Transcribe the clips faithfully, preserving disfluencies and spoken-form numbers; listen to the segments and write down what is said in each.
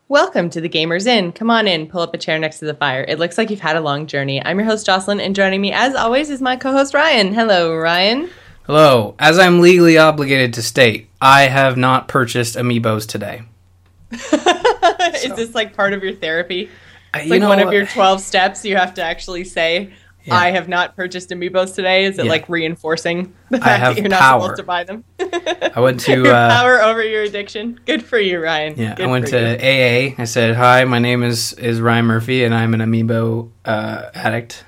Welcome to the Gamers Inn. Come on in, pull up a chair next to the fire. It looks like you've had a long journey. I'm your host, Jocelyn, and joining me, as always, is my co-host, Ryan. Hello, Ryan. Hello. As I'm legally obligated to state, I have not purchased amiibos today. Is this like part of your therapy? I, It's you like know, one of your twelve steps you have to actually say, Yeah. I have not purchased amiibos today. Is it Yeah. like reinforcing the I fact have that you're not power. supposed to buy them? I went to your uh, power over your addiction. Good for you, Ryan. yeah. Good I went for to you. A A. I said, "Hi, my name is is Ryan Murphy, and I'm an amiibo uh, addict."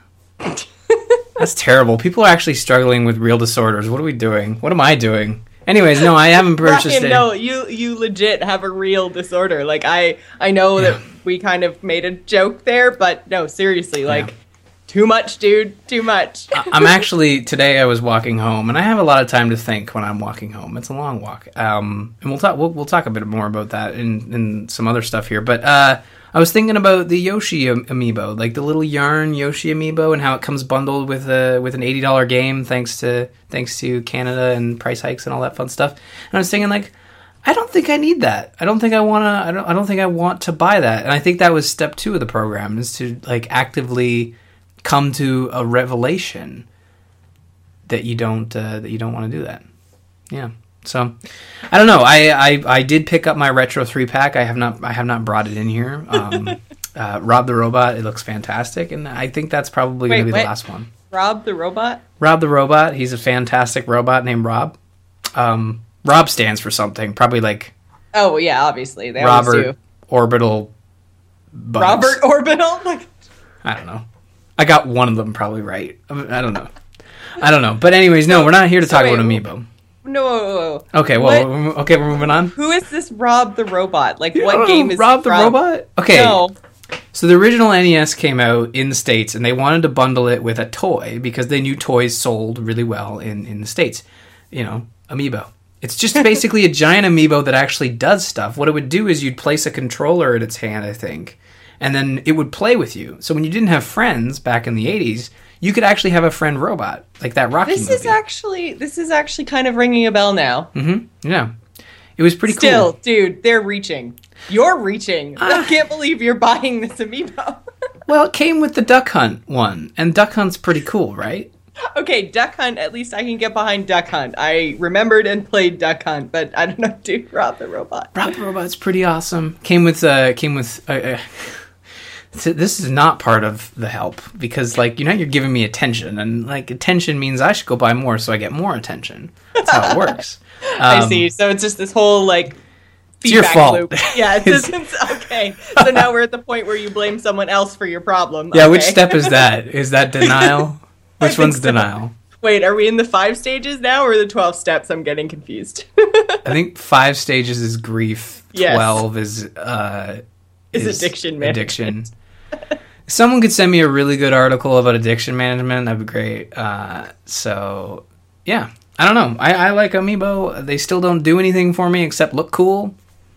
That's terrible. People are actually struggling with real disorders. What are we doing? What am I doing? Anyways, no, I haven't purchased Ryan, it. no, you you legit have a real disorder. Like I I know Yeah. that we kind of made a joke there, but no, seriously, like Yeah. too much, dude, too much. I'm actually today. I was walking home, and I have a lot of time to think when I'm walking home. It's a long walk, um, and we'll talk. We'll, we'll talk a bit more about that in, in some other stuff here. But uh, I was thinking about the Yoshi am- amiibo, like the little yarn Yoshi amiibo, and how it comes bundled with a with an eighty dollar game, thanks to thanks to Canada and price hikes and all that fun stuff. And I was thinking, like, I don't think I need that. I don't think I wanna. I don't. I don't think I want to buy that. And I think that was step two of the program, is to like actively come to a revelation that you don't uh, that you don't want to do that. Yeah. So I don't know. I, I I did pick up my Retro three pack. I have not I have not brought it in here. Um, uh, Rob the Robot. It looks fantastic, and I think that's probably going to Wait, be wait. the last one. Rob the robot? Rob the Robot. He's a fantastic robot named Rob. Um, Rob stands for something. Probably like Oh yeah, obviously. They always Robert do. Orbital. Bugs. Robert Orbital? Like I don't know. I got one of them probably right. I don't know. I don't know. But anyways, no, we're not here to so talk wait, about Amiibo. no, whoa, whoa, whoa. Okay, well, What? we're- okay, we're moving on. Who is this Rob the robot? Like You what don't game know is Rob he the from? Robot? Okay, No. so the original N E S came out in the States, and they wanted to bundle it with a toy because they knew toys sold really well in, in the States. You know, Amiibo. It's just basically a giant Amiibo that actually does stuff. What it would do is you'd place a controller in its hand, I think, and then it would play with you. So when you didn't have friends back in the eighties, you could actually have a friend robot, like that Rocky This movie. is actually this is actually kind of ringing a bell now. Mm-hmm. Yeah. It was pretty Still, cool. dude, they're reaching. You're reaching. I Ah. can't believe you're buying this amiibo. Well, it came with the Duck Hunt one, and Duck Hunt's pretty cool, right? Okay, Duck Hunt, at least I can get behind Duck Hunt. I remembered and played Duck Hunt, but I don't know, dude, Rob the Robot. Rob the Robot's pretty awesome. Came with uh came with uh, uh, so this is not part of the help because like you know you're giving me attention and like attention means I should go buy more so I get more attention. That's how it works. I Um, see. So it's just this whole, like, It's your feedback fault. loop. Yeah, it's, It's- it's, okay. So now we're at the point where you blame someone else for your problem. Yeah, which Okay. step is that? Is that denial? I Which think one's so. denial? Wait, are we in the five stages now or the twelve steps? I'm getting confused. I think five stages is grief. Yes. Twelve is uh Is addiction management. Addiction. If someone could send me a really good article about addiction management, that'd be great. Uh, so yeah, I don't know. I, I like Amiibo. They still don't do anything for me except look cool.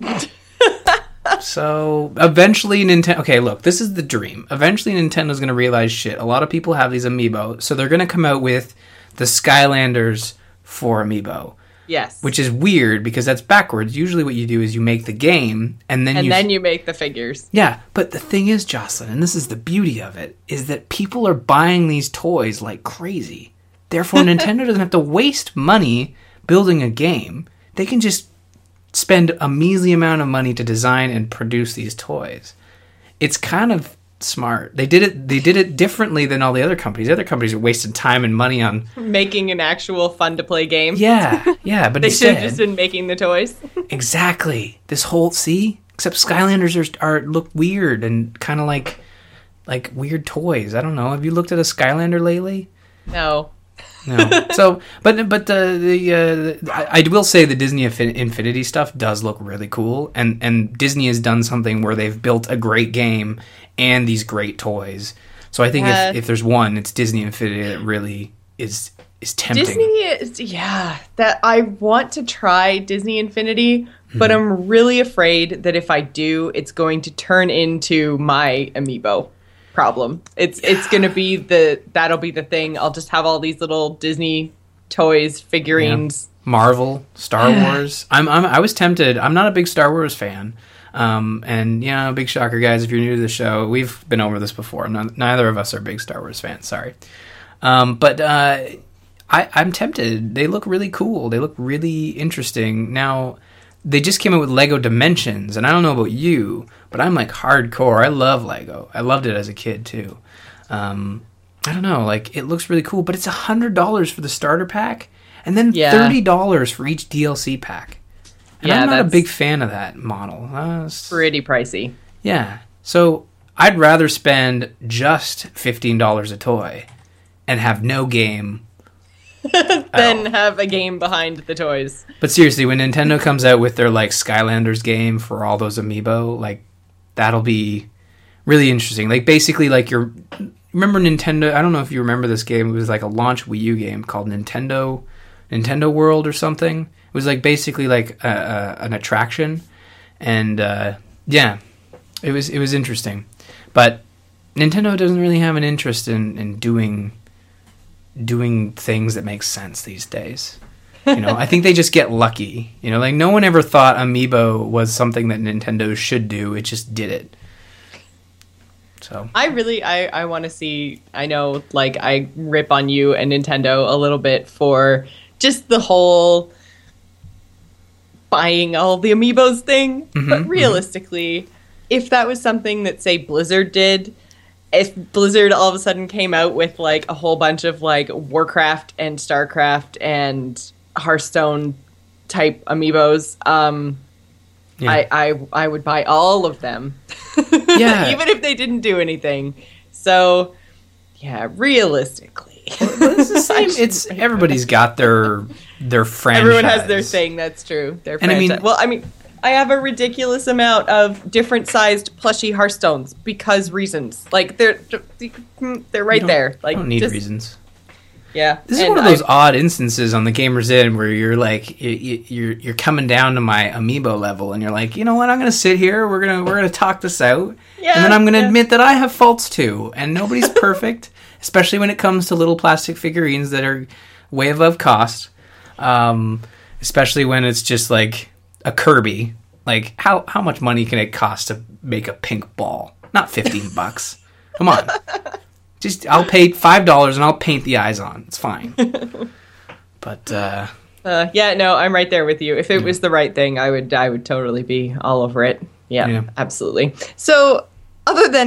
So eventually Nintendo... Okay, look, this is the dream. Eventually Nintendo's going to realize, shit, a lot of people have these Amiibo, so they're going to come out with the Skylanders for Amiibo, Yes. which is weird because that's backwards. Usually what you do is you make the game, and then and you... then you make the figures. Yeah, but the thing is, Jocelyn, and this is the beauty of it, is that people are buying these toys like crazy. Therefore, Nintendo doesn't have to waste money building a game. They can just spend a measly amount of money to design and produce these toys. It's kind of smart. They did it they did it differently than all the other companies. The other companies are wasting time and money on Making an actual fun to play game. Yeah, yeah, but They should instead have just been making the toys. exactly. This whole see, except Skylanders are, are look weird and kind of like like weird toys. I don't know. Have you looked at a Skylander lately? No. No. So, but but the the uh, I, I will say the Disney Infin- Infinity stuff does look really cool, and and Disney has done something where they've built a great game and these great toys. So I think Yeah. if if there's one, it's Disney Infinity that really is is tempting. Disney is, yeah, that I want to try Disney Infinity, but I'm really afraid that if I do, it's going to turn into my amiibo problem. It's it's going to be the that'll be the thing. I'll just have all these little Disney toys, figurines. Marvel, Star Wars. I'm, I'm I was tempted. I'm not a big Star Wars fan. Um, and, yeah, big shocker, guys, if you're new to the show, we've been over this before. None, neither of us are big Star Wars fans, sorry. Um, but uh, I, I'm tempted. They look really cool. They look really interesting. Now, they just came out with Lego Dimensions, and I don't know about you, but I'm, like, hardcore. I love Lego. I loved it as a kid, too. Um, I don't know, like, it looks really cool, but it's one hundred dollars for the starter pack, and then yeah. thirty dollars for each D L C pack. And yeah, I'm not a big fan of that model. Uh, pretty pricey. Yeah. So I'd rather spend just fifteen dollars a toy and have no game than have a game behind the toys. But seriously, when Nintendo comes out with their like Skylanders game for all those amiibo, like that'll be really interesting. Like basically like your remember Nintendo, I don't know if you remember this game, it was like a launch Wii U game called Nintendo Nintendo World or something. It was like basically like a, a, an attraction, and uh, yeah, it was it was interesting, but Nintendo doesn't really have an interest in, in doing doing things that make sense these days. You know, I think they just get lucky. You know, like no one ever thought Amiibo was something that Nintendo should do. It just did it. So I really I I want to see. I know, like I rip on you and Nintendo a little bit for just the whole buying all the amiibos thing, mm-hmm, but realistically, mm-hmm. if that was something that, say, Blizzard did, if Blizzard all of a sudden came out with, like, a whole bunch of, like, Warcraft and StarCraft and Hearthstone-type amiibos, um, yeah. I, I, I would buy all of them. Yeah. Even if they didn't do anything. So, yeah, realistically. Well, it's the same. It's everybody's got their their franchise. Everyone has their thing. That's true. Their franchise. And I mean, well, I mean, I have a ridiculous amount of different sized plushy Hearthstones because reasons. Like they're they're right there. Like don't need just, reasons. Yeah, this is one of those I, odd instances on the Gamer's Inn where you're like you, you're you're coming down to my amiibo level and you're like, you know what, I'm gonna sit here. We're gonna we're gonna talk this out, yeah, and then I'm gonna yeah. admit that I have faults too, and nobody's perfect. Especially when it comes to little plastic figurines that are way above cost. Um, especially when it's just like a Kirby. Like, how, how much money can it cost to make a pink ball? Not fifteen bucks. Come on. Just, I'll pay five dollars and I'll paint the eyes on. It's fine. But, uh... uh yeah, no, I'm right there with you. If it yeah. was the right thing, I would I would totally be all over it. Yeah, yeah. Absolutely. So... Other than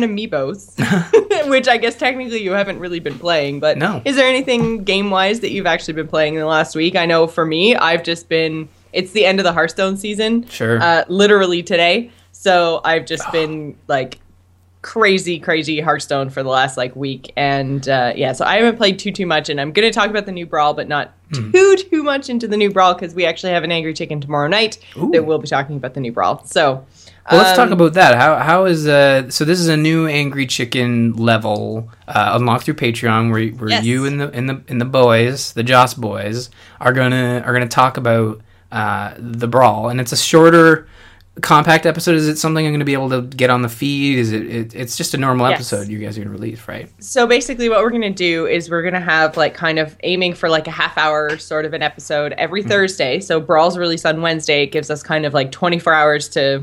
Amiibos, which I guess technically you haven't really been playing, but no. Is there anything game-wise that you've actually been playing in the last week? I know for me, I've just been, it's the end of the Hearthstone season. Sure. Uh, literally today. So I've just oh. been, like, crazy, crazy Hearthstone for the last, like, week. And, uh, yeah, so I haven't played too, too much. And I'm going to talk about the new Brawl, but not mm. too, too much into the new Brawl, because we actually have an Angry Chicken tomorrow night Ooh. that we'll be talking about the new Brawl. So... Well, let's um, talk about that. How how is uh so this is a new Angry Chicken level uh, unlocked through Patreon where where yes. you and the and the and the boys, the Joss boys, are gonna are gonna talk about uh, the Brawl, and it's a shorter, compact episode. Is it something I'm gonna be able to get on the feed? Is it, it it's just a normal yes. episode you guys are gonna release, right? So basically, what we're gonna do is we're gonna have like kind of aiming for like a half hour sort of an episode every mm-hmm. Thursday. So Brawl's released on Wednesday. It gives us kind of like twenty-four hours to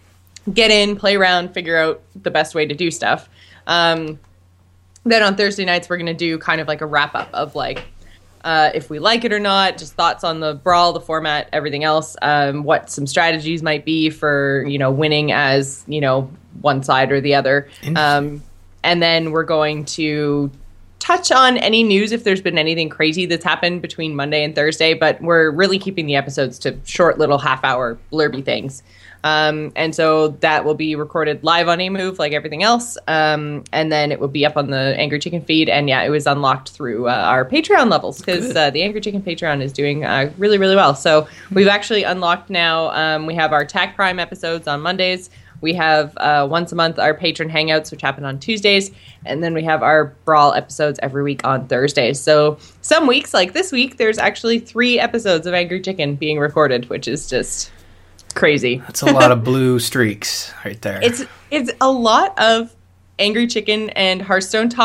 get in, play around, figure out the best way to do stuff. Um, then on Thursday nights, we're going to do kind of like a wrap-up of like uh, if we like it or not, just thoughts on the Brawl, the format, everything else, um, what some strategies might be for, you know, winning as, you know, one side or the other. Um, and then we're going to touch on any news if there's been anything crazy that's happened between Monday and Thursday, but we're really keeping the episodes to short little half-hour blurby things. Um, and so that will be recorded live on A-Move like everything else. Um, and then it will be up on the Angry Chicken feed. And yeah, it was unlocked through uh, our Patreon levels because uh, the Angry Chicken Patreon is doing uh, really, really well. So we've actually unlocked now. Um, we have our Tac Prime episodes on Mondays. We have uh, once a month our patron hangouts, which happen on Tuesdays. And then we have our Brawl episodes every week on Thursdays. So some weeks, like this week, there's actually three episodes of Angry Chicken being recorded, which is just... crazy. That's a lot of blue streaks right there. It's it's a lot of Angry Chicken and Hearthstone talk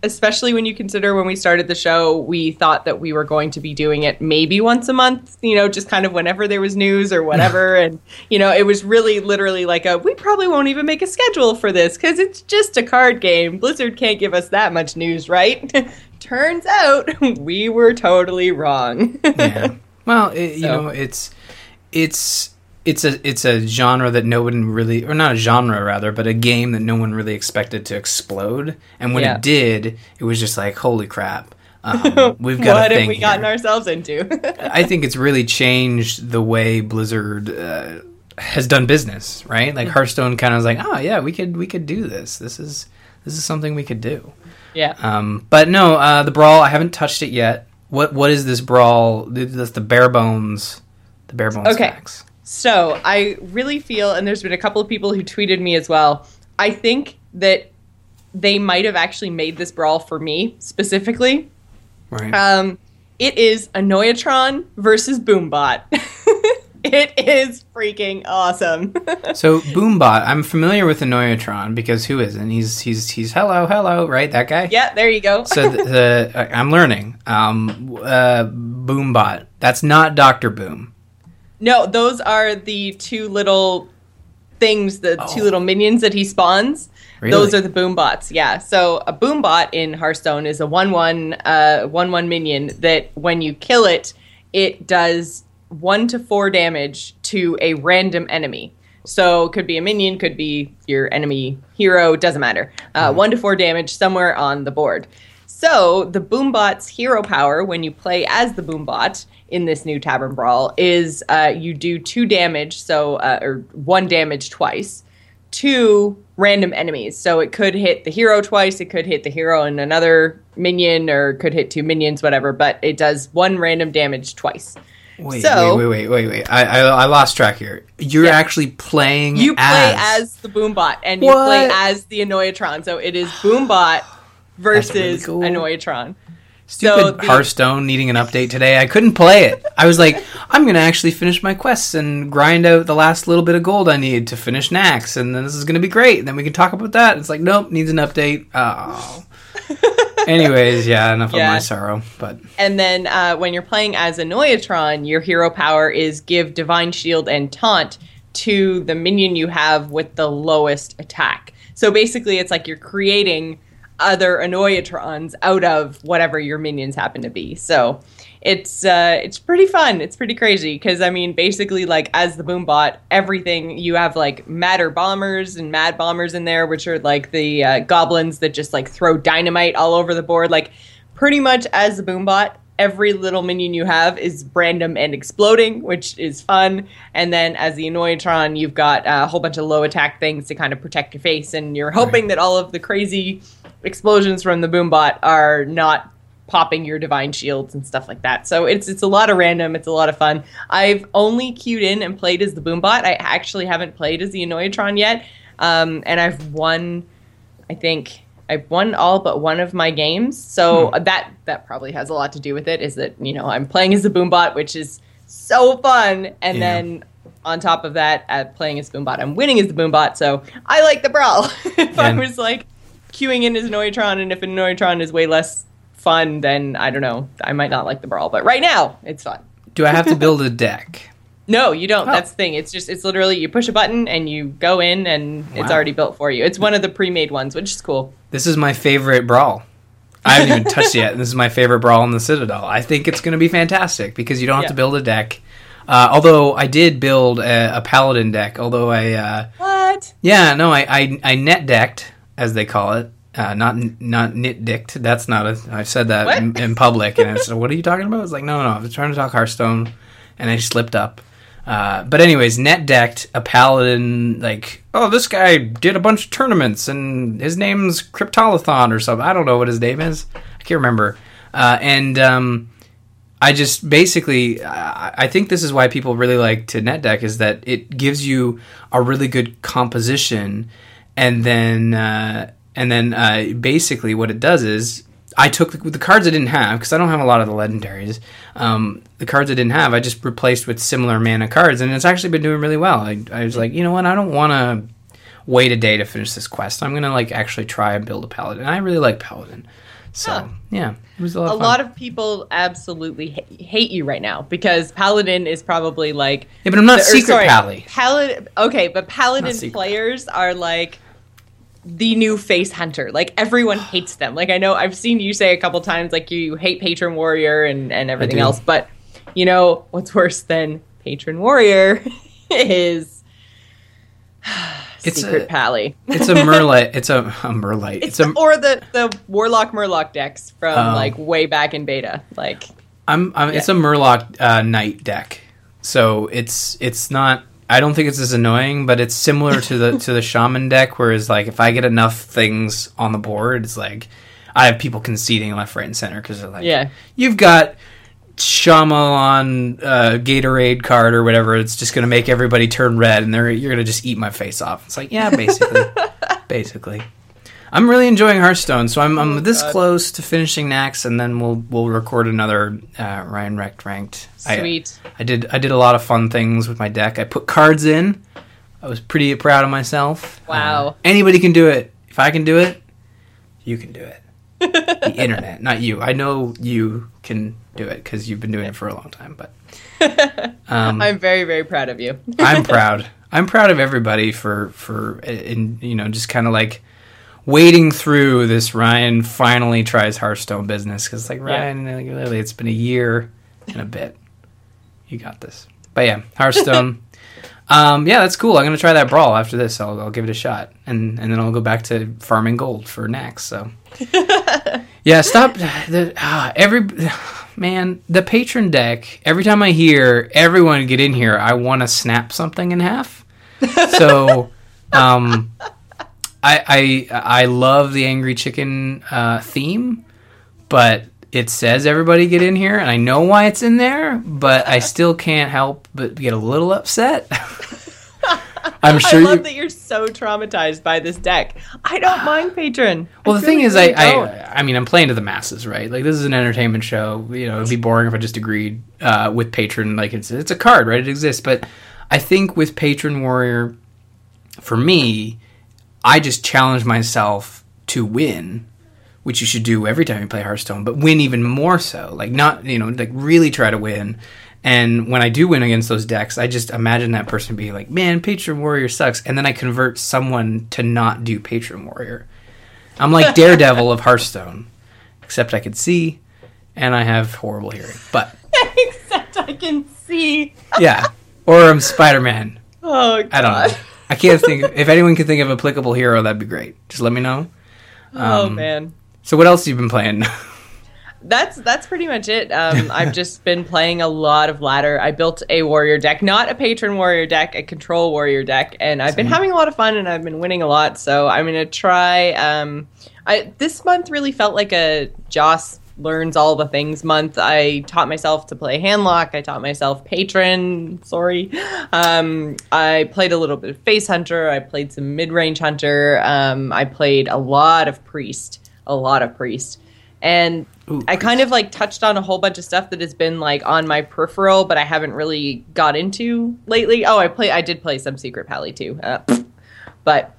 especially when you consider when we started the show, we thought that we were going to be doing it maybe once a month, you know, just kind of whenever there was news or whatever. And, you know, it was really literally like a, we probably won't even make a schedule for this because it's just a card game. Blizzard can't give us that much news, right? Turns out we were totally wrong. Yeah. Well, it, you So. know, it's it's it's a it's a genre that no one really, or not a genre rather, but a game that no one really expected to explode. And when Yeah. it did, it was just like, holy crap, um, we've got What a have thing we gotten here. ourselves into? I think it's really changed the way Blizzard uh, has done business. Right, like Hearthstone kind of was like, oh yeah, we could we could do this. This is this is something we could do. Yeah. Um, but no, uh, the Brawl, I haven't touched it yet. What What is this Brawl? That's the bare bones, the bare bones Okay. facts. So I really feel, and there's been a couple of people who tweeted me as well, I think that they might have actually made this Brawl for me specifically. Right. Um, it is Annoyatron versus Boombot. It is freaking awesome. So Boombot, I'm familiar with Annoyatron because who isn't? He's he's he's hello hello, right? That guy. Yeah, there you go. So the, the I'm learning. Um, uh, Boombot. That's not Doctor Boom. No, those are the two little things, the Oh. two little minions that he spawns. Really? Those are the Boombots, yeah. So a Boombot in Hearthstone is a one one uh one one minion that when you kill it, it does one to four damage to a random enemy. So it could be a minion, could be your enemy hero, doesn't matter. Uh, Mm-hmm. One to four damage somewhere on the board. So the Boombot's hero power when you play as the Boombot in this new Tavern Brawl is uh, you do two damage, so uh, or one damage twice to random enemies. So it could hit the hero twice, it could hit the hero and another minion, or it could hit two minions, whatever. But it does one random damage twice. Wait, So- wait, wait, wait, wait, wait. I, I I lost track here. You're Yeah. actually playing. You play as, as the Boombot and you What? play as the Annoyatron. So it is Boombot versus really cool. Annoyatron. Stupid So the- Hearthstone needing an update today. I couldn't play it. I was like, I'm going to actually finish my quests and grind out the last little bit of gold I need to finish Nax, and then this is going to be great. And then we can talk about that. It's like, nope, needs an update. Oh. Anyways, yeah, enough Yeah. of my sorrow. But And then uh, when you're playing as Annoyatron, your hero power is give Divine Shield and Taunt to the minion you have with the lowest attack. So basically, it's like you're creating other Annoyatrons out of whatever your minions happen to be. So it's uh, it's pretty fun. It's pretty crazy because I mean, basically, like as the Boombot, everything you have like Matter Bombers and Mad Bombers in there, which are like the uh, goblins that just like throw dynamite all over the board. Like pretty much as the Boombot, every little minion you have is random and exploding, which is fun. And then as the Annoyatron, you've got a whole bunch of low attack things to kind of protect your face, and you're hoping Right. that all of the crazy explosions from the Boombot are not popping your divine shields and stuff like that. So it's it's a lot of random. It's a lot of fun. I've only queued in and played as the Boombot. I actually haven't played as the Annoyatron yet. Um, and I've won, I think, I've won all but one of my games. So Hmm. that that probably has a lot to do with it, is that, you know, I'm playing as the Boombot, which is so fun. And Yeah. then on top of that, at playing as Boombot, I'm winning as the Boombot. So I like the Brawl. If I Yeah. was like queuing in as Annoyatron, and if Annoyatron is way less fun, then I don't know, I might not like the Brawl. But right now, it's fun. do I have to build a deck? No, you don't. Oh. That's the thing. It's just, it's literally, you push a button and you go in and it's Wow. already built for you. It's one of the pre-made ones, which is cool. This is my favorite Brawl. I haven't even touched it yet. This is my favorite Brawl in the Citadel. I think it's going to be fantastic because you don't have Yeah. to build a deck. Uh, although I did build a, a Paladin deck, although I... Uh, What? Yeah, no, I, I, I net decked, as they call it. Uh, not not knit dicked. That's not a... I've said that What? in, in public, and I said, what are you talking about? I was like, no, no, no, I was trying to talk Hearthstone, and I slipped up. Uh, but anyways, net decked a Paladin, like, oh, this guy did a bunch of tournaments, and his name's Cryptolathon or something. I don't know what his name is. I can't remember. Uh, and... um I just basically, I I think this is why people really like to net deck, is that it gives you a really good composition, and then uh, and then uh, basically what it does is I took the, the cards I didn't have, because I don't have a lot of the legendaries. Um, the cards I didn't have, I just replaced with similar mana cards, and it's actually been doing really well. I, I was like, you know what, I don't want to wait a day to finish this quest. I'm gonna like actually try and build a Paladin. And I really like Paladin. So, Huh. yeah, it was a lot A of fun. lot of people absolutely ha- hate you right now because Paladin is probably like. Yeah, but I'm not the- or, Secret sorry, Pally. Paladin. Okay, but Paladin Secret. players are like the new face hunter. Like everyone hates them. Like I know I've seen you say a couple times like you hate Patron Warrior and and everything do. else, but you know what's worse than Patron Warrior is It's Secret a- Pally. It's a Merlite. It's a, a Merlite. It's It's a. or the the Warlock Murloc decks from Oh. like way back in beta. Like I'm. I'm It's a Murloc uh, Knight deck. So it's it's not. I don't think it's as annoying, but it's similar to the to the Shaman deck. Whereas like if I get enough things on the board, it's like I have people conceding left, right, and center because they're like, Yeah. you've got Shyamalan uh, Gatorade card or whatever. It's just going to make everybody turn red, and they're you're going to just eat my face off. It's like, yeah, basically, basically. I'm really enjoying Hearthstone, so I'm I'm Oh, this God. close to finishing Nax, and then we'll we'll record another uh, Ryan Recht ranked. I- sweet. I did I did a lot of fun things with my deck. I put cards in. I was pretty proud of myself. Wow. Uh, anybody can do it. If I can do it, you can do it. The internet, not you. I know you can do it because you've been doing it for a long time. But um, I'm very very proud of you. I'm proud. I'm proud of everybody for for in you know just kind of like wading through this. Ryan finally tries Hearthstone business because like Yeah. Ryan, like, literally, it's been a year and a bit. You got this. But yeah, Hearthstone. um, yeah, that's cool. I'm gonna try that brawl after this. I'll, I'll give it a shot, and and then I'll go back to farming gold for Nax. So yeah, stop the ah, every man the patron deck. Every time I hear everyone get in here, I want to snap something in half. So um, I I I love the angry chicken uh, theme, but it says everybody get in here, and I know why it's in there, but I still can't help but get a little upset. I'm sure. I love you, that you're so traumatized by this deck. I don't mind Patron. well, I the thing really, is, really I, don't. I I mean, I'm playing to the masses, right? Like this is an entertainment show. You know, it'd be boring if I just agreed uh, with Patron. Like it's it's a card, right? It exists, but I think with Patron Warrior, for me, I just challenge myself to win, which you should do every time you play Hearthstone, but win even more so. Like not, you know, like really try to win. And when I do win against those decks, I just imagine that person being like, man, Patron Warrior sucks. And then I convert someone to not do Patron Warrior. I'm like Daredevil of Hearthstone, except I can see and I have horrible hearing. But Except I can see. yeah, or I'm Spider-Man. Oh God. I don't know. I can't think. If anyone can think of a applicable hero, that'd be great. Just let me know. Oh Um, man. So what else have you been playing? That's that's pretty much it. Um, I've just been playing a lot of ladder. I built a warrior deck, not a patron warrior deck, a control warrior deck, and I've been having a lot of fun and I've been winning a lot. So I'm gonna try. Um, I this month really felt like a Joss learns all the things month. I taught myself to play handlock. I taught myself patron. Sorry. Um, I played a little bit of face hunter. I played some mid range hunter. Um, I played a lot of priest. A lot of priest. And Ooh, I kind of like touched on a whole bunch of stuff that has been like on my peripheral, but I haven't really got into lately. Oh, I play. I did play some Secret Pally too, uh, but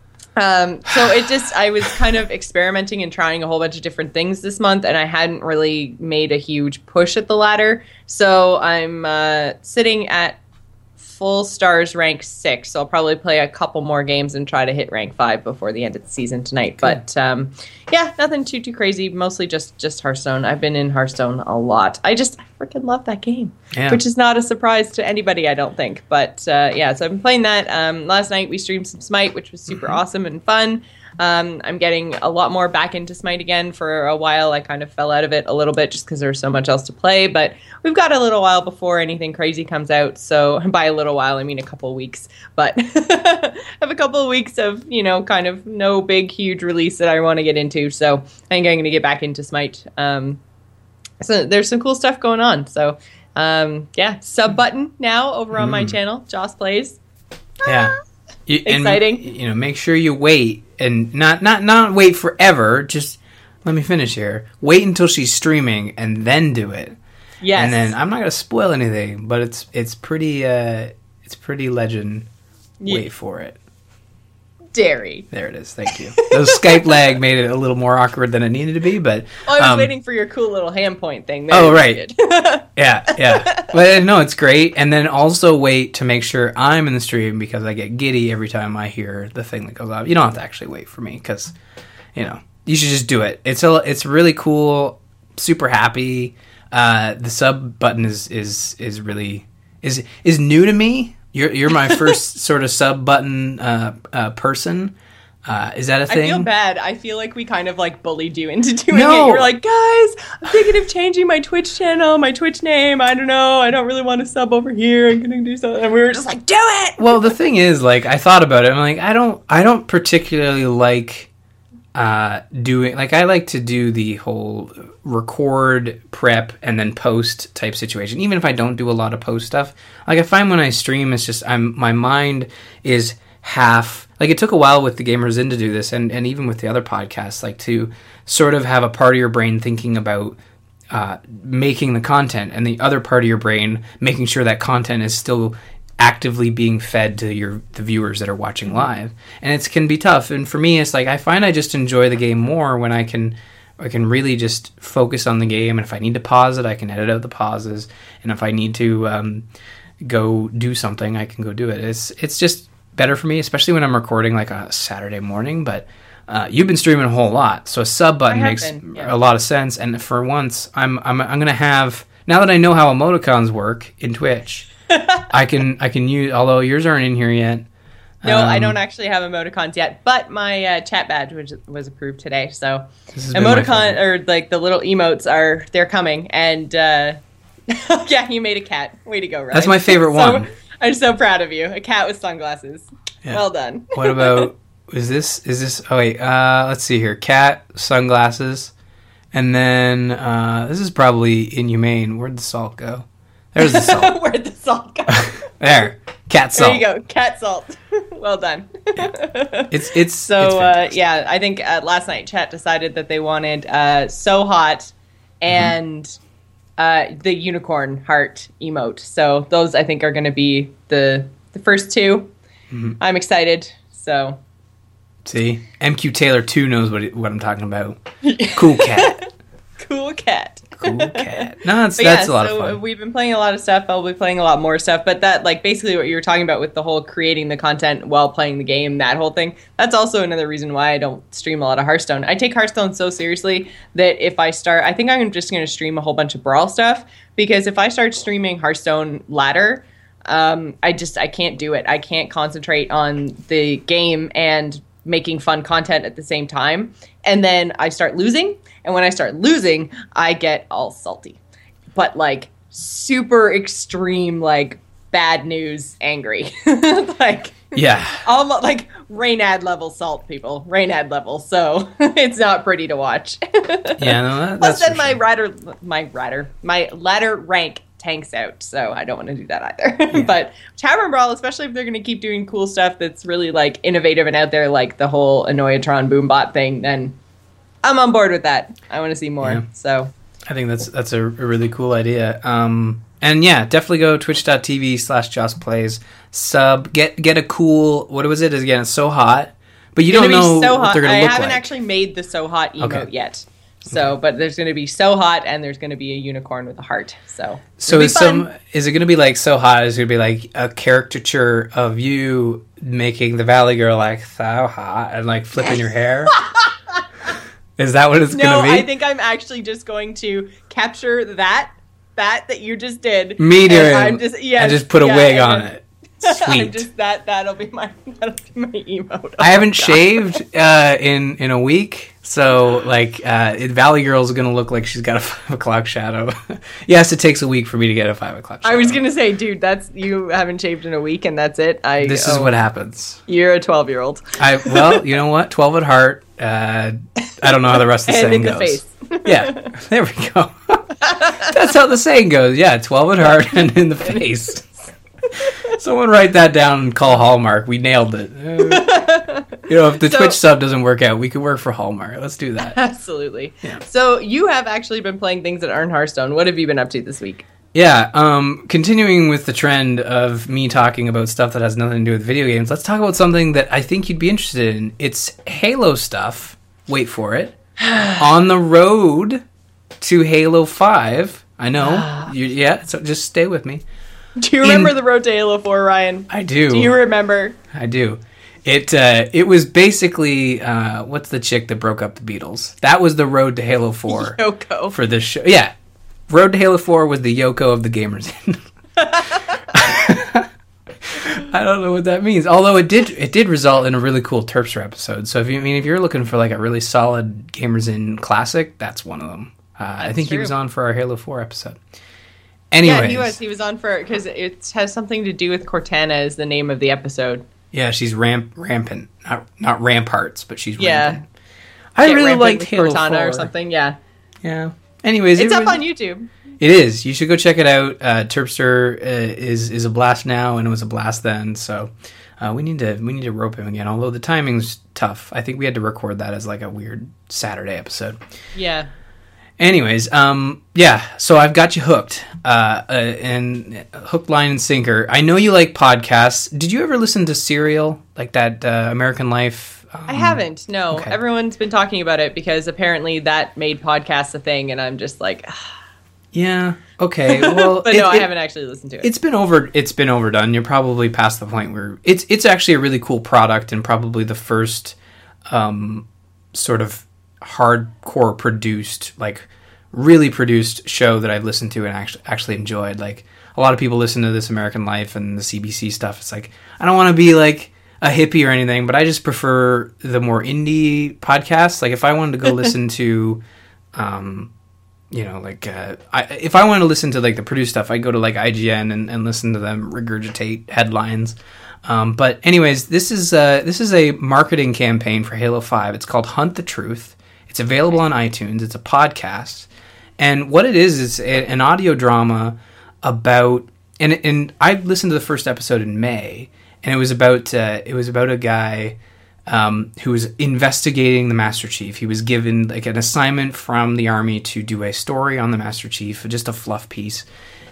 um, so it just I was kind of experimenting and trying a whole bunch of different things this month, and I hadn't really made a huge push at the ladder. So I'm uh, sitting at full stars rank six, so I'll probably play a couple more games and try to hit rank five before the end of the season tonight. But um, yeah, nothing too too crazy. Mostly just just Hearthstone. I've been in Hearthstone a lot. I just I freaking love that game, Yeah. which is not a surprise to anybody, I don't think. But uh, yeah, so I've been playing that. Um, last night we streamed some Smite, which was super Mm-hmm. awesome and fun. Um, I'm getting a lot more back into Smite again. For a while, I kind of fell out of it a little bit just because there's so much else to play. But we've got a little while before anything crazy comes out. So by a little while, I mean a couple of weeks. But I have a couple of weeks of, you know, kind of no big, huge release that I want to get into. So I think I'm going to get back into Smite. Um, so there's some cool stuff going on. So um, yeah, sub button now over on my channel, Joss Plays. Yeah. You, and, Exciting. you know, make sure you wait and not not not wait forever. Just let me finish here. Wait until she's streaming and then do it. Yes. And then I'm not gonna spoil anything, but it's it's pretty uh it's pretty legend. Ye- Wait for it. dairy. There it is. Thank you. The Skype lag made it a little more awkward than it needed to be, but oh, I was um, waiting for your cool little hand point thing. There oh, right. yeah, yeah. But no, it's great. And then also wait to make sure I'm in the stream because I get giddy every time I hear the thing that goes off. You don't have to actually wait for me because, you know, you should just do it. It's a, it's really cool. Super happy. Uh, the sub button is is is really is is new to me. You're you're my first sort of sub button uh, uh, person. Uh, is that a thing? I feel bad. I feel like we kind of like bullied you into doing No. it. You were like, guys, I'm thinking of changing my Twitch channel, my Twitch name. I don't know. I don't really want to sub over here. I'm gonna do something. And we were just like, do it. Well, the thing is, like, I thought about it. I'm like, I don't I don't particularly like uh, doing like I like to do the whole record, prep, and then post type situation. Even if I don't do a lot of post stuff, like I find when I stream, it's just I'm my mind is half. Like it took a while with the Gamers In to do this, and and even with the other podcasts, like to sort of have a part of your brain thinking about uh, making the content, and the other part of your brain making sure that content is still actively being fed to your the viewers that are watching live. And it can be tough. And for me, it's like I find I just enjoy the game more when I can. I can really just focus on the game, and if I need to pause it, I can edit out the pauses. And if I need to um, go do something, I can go do it. It's it's just better for me, especially when I'm recording like a Saturday morning. But uh, you've been streaming a whole lot, so a sub button makes been, yeah. a lot of sense. And for once, I'm I'm I'm gonna have now that I know how emoticons work in Twitch, I can I can use. Although yours aren't in here yet. No, um, I don't actually have emoticons yet, but my uh, chat badge was, was approved today. So This has been my emoticon favorite. or like the little emotes are they're coming, and uh, yeah, you made a cat. Way to go, Ryan. That's my favorite So- one. I'm so proud of you. A cat with sunglasses. Yeah. Well done. What about is this is this oh wait uh let's see here, cat, sunglasses, and then uh this is probably inhumane. Where'd the salt go? There's the salt. Where'd the salt go? There, cat salt. There you go, cat salt. Well done. It's it's So it's uh, fantastic. yeah, I think uh, last night chat decided that they wanted uh, So Hot and Mm-hmm. uh, the unicorn heart emote. So those I think are going to be the the first two. Mm-hmm. I'm excited. So See, M Q Taylor two knows what it, what I'm talking about. Cool cat, cool cat. cool cat. No, that's But that's yeah, a lot so of fun. we've been playing a lot of stuff. I'll be playing a lot more stuff. But that, like, basically what you were talking about with the whole creating the content while playing the game, that whole thing, that's also another reason why I don't stream a lot of Hearthstone. I take Hearthstone so seriously that if I start, I think I'm just going to stream a whole bunch of Brawl stuff, because if I start streaming Hearthstone ladder, um, I just, I can't do it. I can't concentrate on the game and making fun content at the same time. And then I start losing. And when I start losing, I get all salty. But like super extreme, like bad news, angry. Like Yeah, almost like Raynad level salt, people. Raynad level. So it's not pretty to watch. yeah. No, that, Plus that's then for my sure. rider, my rider, my ladder rank tanks out, so I don't want to do that either. But Tavern Brawl, especially if they're going to keep doing cool stuff that's really like innovative and out there, like the whole Annoyatron Boombot thing, then I'm on board with that. I want to see more. Yeah. So I think that's that's a, a really cool idea. Um, and yeah, definitely go twitch.tv slash Joss Plays. Sub, get get a cool, what was it? Again, it's So Hot. But you It's don't gonna know be so what hot. they're going I to look haven't like. actually made the So Hot emote Okay. yet. So, but there's going to be So Hot, and there's going to be a unicorn with a heart. So, So it'll be is fun. some is it going to be like So Hot? Is it going to be like a caricature of you making the Valley Girl like so hot and like flipping your hair? Is that what it's No, going to be? I think I'm actually just going to capture that that that you just did. Me and doing. I'm just yeah. and just put a yeah, wig and on then- it. I'm Sweet. just that that'll be my that'll be my emote. I haven't Oh, God. shaved uh, in in a week, so like uh, it, Valley Girl's gonna look like she's got a five o'clock shadow. Yes, it takes a week for me to get a five o'clock shadow. I was gonna say, dude, that's you haven't shaved in a week, and that's it. I This is oh, what happens. you're a twelve year old. I well, you know what? Twelve at heart. Uh, I don't know how the rest of the And saying in the goes. face. Yeah, there we go. That's how the saying goes. Yeah, twelve at heart and in the face. Someone write that down and call Hallmark. We nailed it. Uh, you know, if the So- Twitch sub doesn't work out, we could work for Hallmark. Let's do that. Absolutely. Yeah. So you have actually been playing things that aren't Hearthstone. What have you been up to this week? Yeah, um, continuing with the trend of me talking about stuff that has nothing to do with video games, let's talk about something that I think you'd be interested in. It's Halo stuff. Wait for it. On the road to Halo five. I know. you, yeah, so just stay with me. Do you remember In, the road to Halo four, Ryan? I do. Do you remember? I do. It uh, it was basically, uh, what's the chick that broke up the Beatles? That was the road to Halo four. Yoko. For this show. Yeah. Road to Halo four was the Yoko of the Gamers Inn. I don't know what that means. Although it did it did result in a really cool Terpster episode. So if you I mean if you're looking for like a really solid Gamers Inn classic, that's one of them. Uh, I think true. He was on for our Halo four episode. Anyways. Yeah, he was. He was on for because it has something to do with Cortana as the name of the episode. Yeah, she's ramp rampant, not not ramparts, but she's yeah. rampant. I Get really liked Halo Cortana four or something. Yeah. Yeah. Anyways, it's it up really, on YouTube. It is. You should go check it out. Uh, Terpster uh, is is a blast now, and it was a blast then. So uh, we need to we need to rope him again. Although the timing's tough. I think we had to record that as like a weird Saturday episode. Yeah. Anyways, um, yeah. So I've got you hooked, uh, uh, and hook, line, and sinker. I know you like podcasts. Did you ever listen to Serial, like that uh, American Life? Um, I haven't. No. Okay. Everyone's been talking about it because apparently that made podcasts a thing, and I'm just like. Yeah. Okay. Well, but it, no, I it, haven't actually listened to it. It's been over. It's been overdone. You're probably past the point where it's it's actually a really cool product, and probably the first um, sort of hardcore produced, like really produced show that I've listened to and actually actually enjoyed. Like a lot of people listen to This American Life and the C B C stuff. It's like I don't want to be like a hippie or anything, but I just prefer the more indie podcasts. Like if I wanted to go listen to. Um, You know, like, uh, I, if I want to listen to, like, the produced stuff, I go to, like, I G N and, and listen to them regurgitate headlines. Um, but anyways, this is uh, this is a marketing campaign for Halo five. It's called Hunt the Truth. It's available on iTunes. It's a podcast. And what it is is a, an audio drama about... And, and I listened to the first episode in May, and it was about uh, it was about a guy... Um, who was investigating the Master Chief. He was given like an assignment from the army to do a story on the Master Chief, just a fluff piece.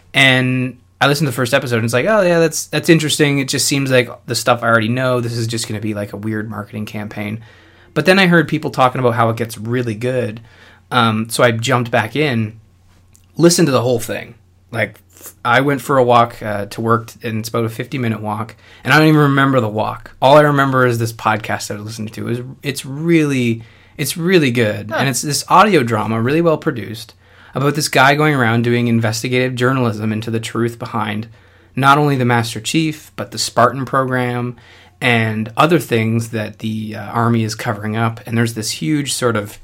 And I listened to the first episode and it's like, oh yeah, that's that's interesting. It just seems like the stuff I already know. This is just going to be like a weird marketing campaign. But then I heard people talking about how it gets really good. Um, so I jumped back in, listened to the whole thing. Like I went for a walk uh, to work, and it's about a fifty minute walk, and I don't even remember the walk. All I remember is this podcast I was listening to. It was, it's really, it's really good, huh. And it's this audio drama, really well produced, about this guy going around doing investigative journalism into the truth behind not only the Master Chief, but the Spartan program and other things that the uh, Army is covering up. And there's this huge sort of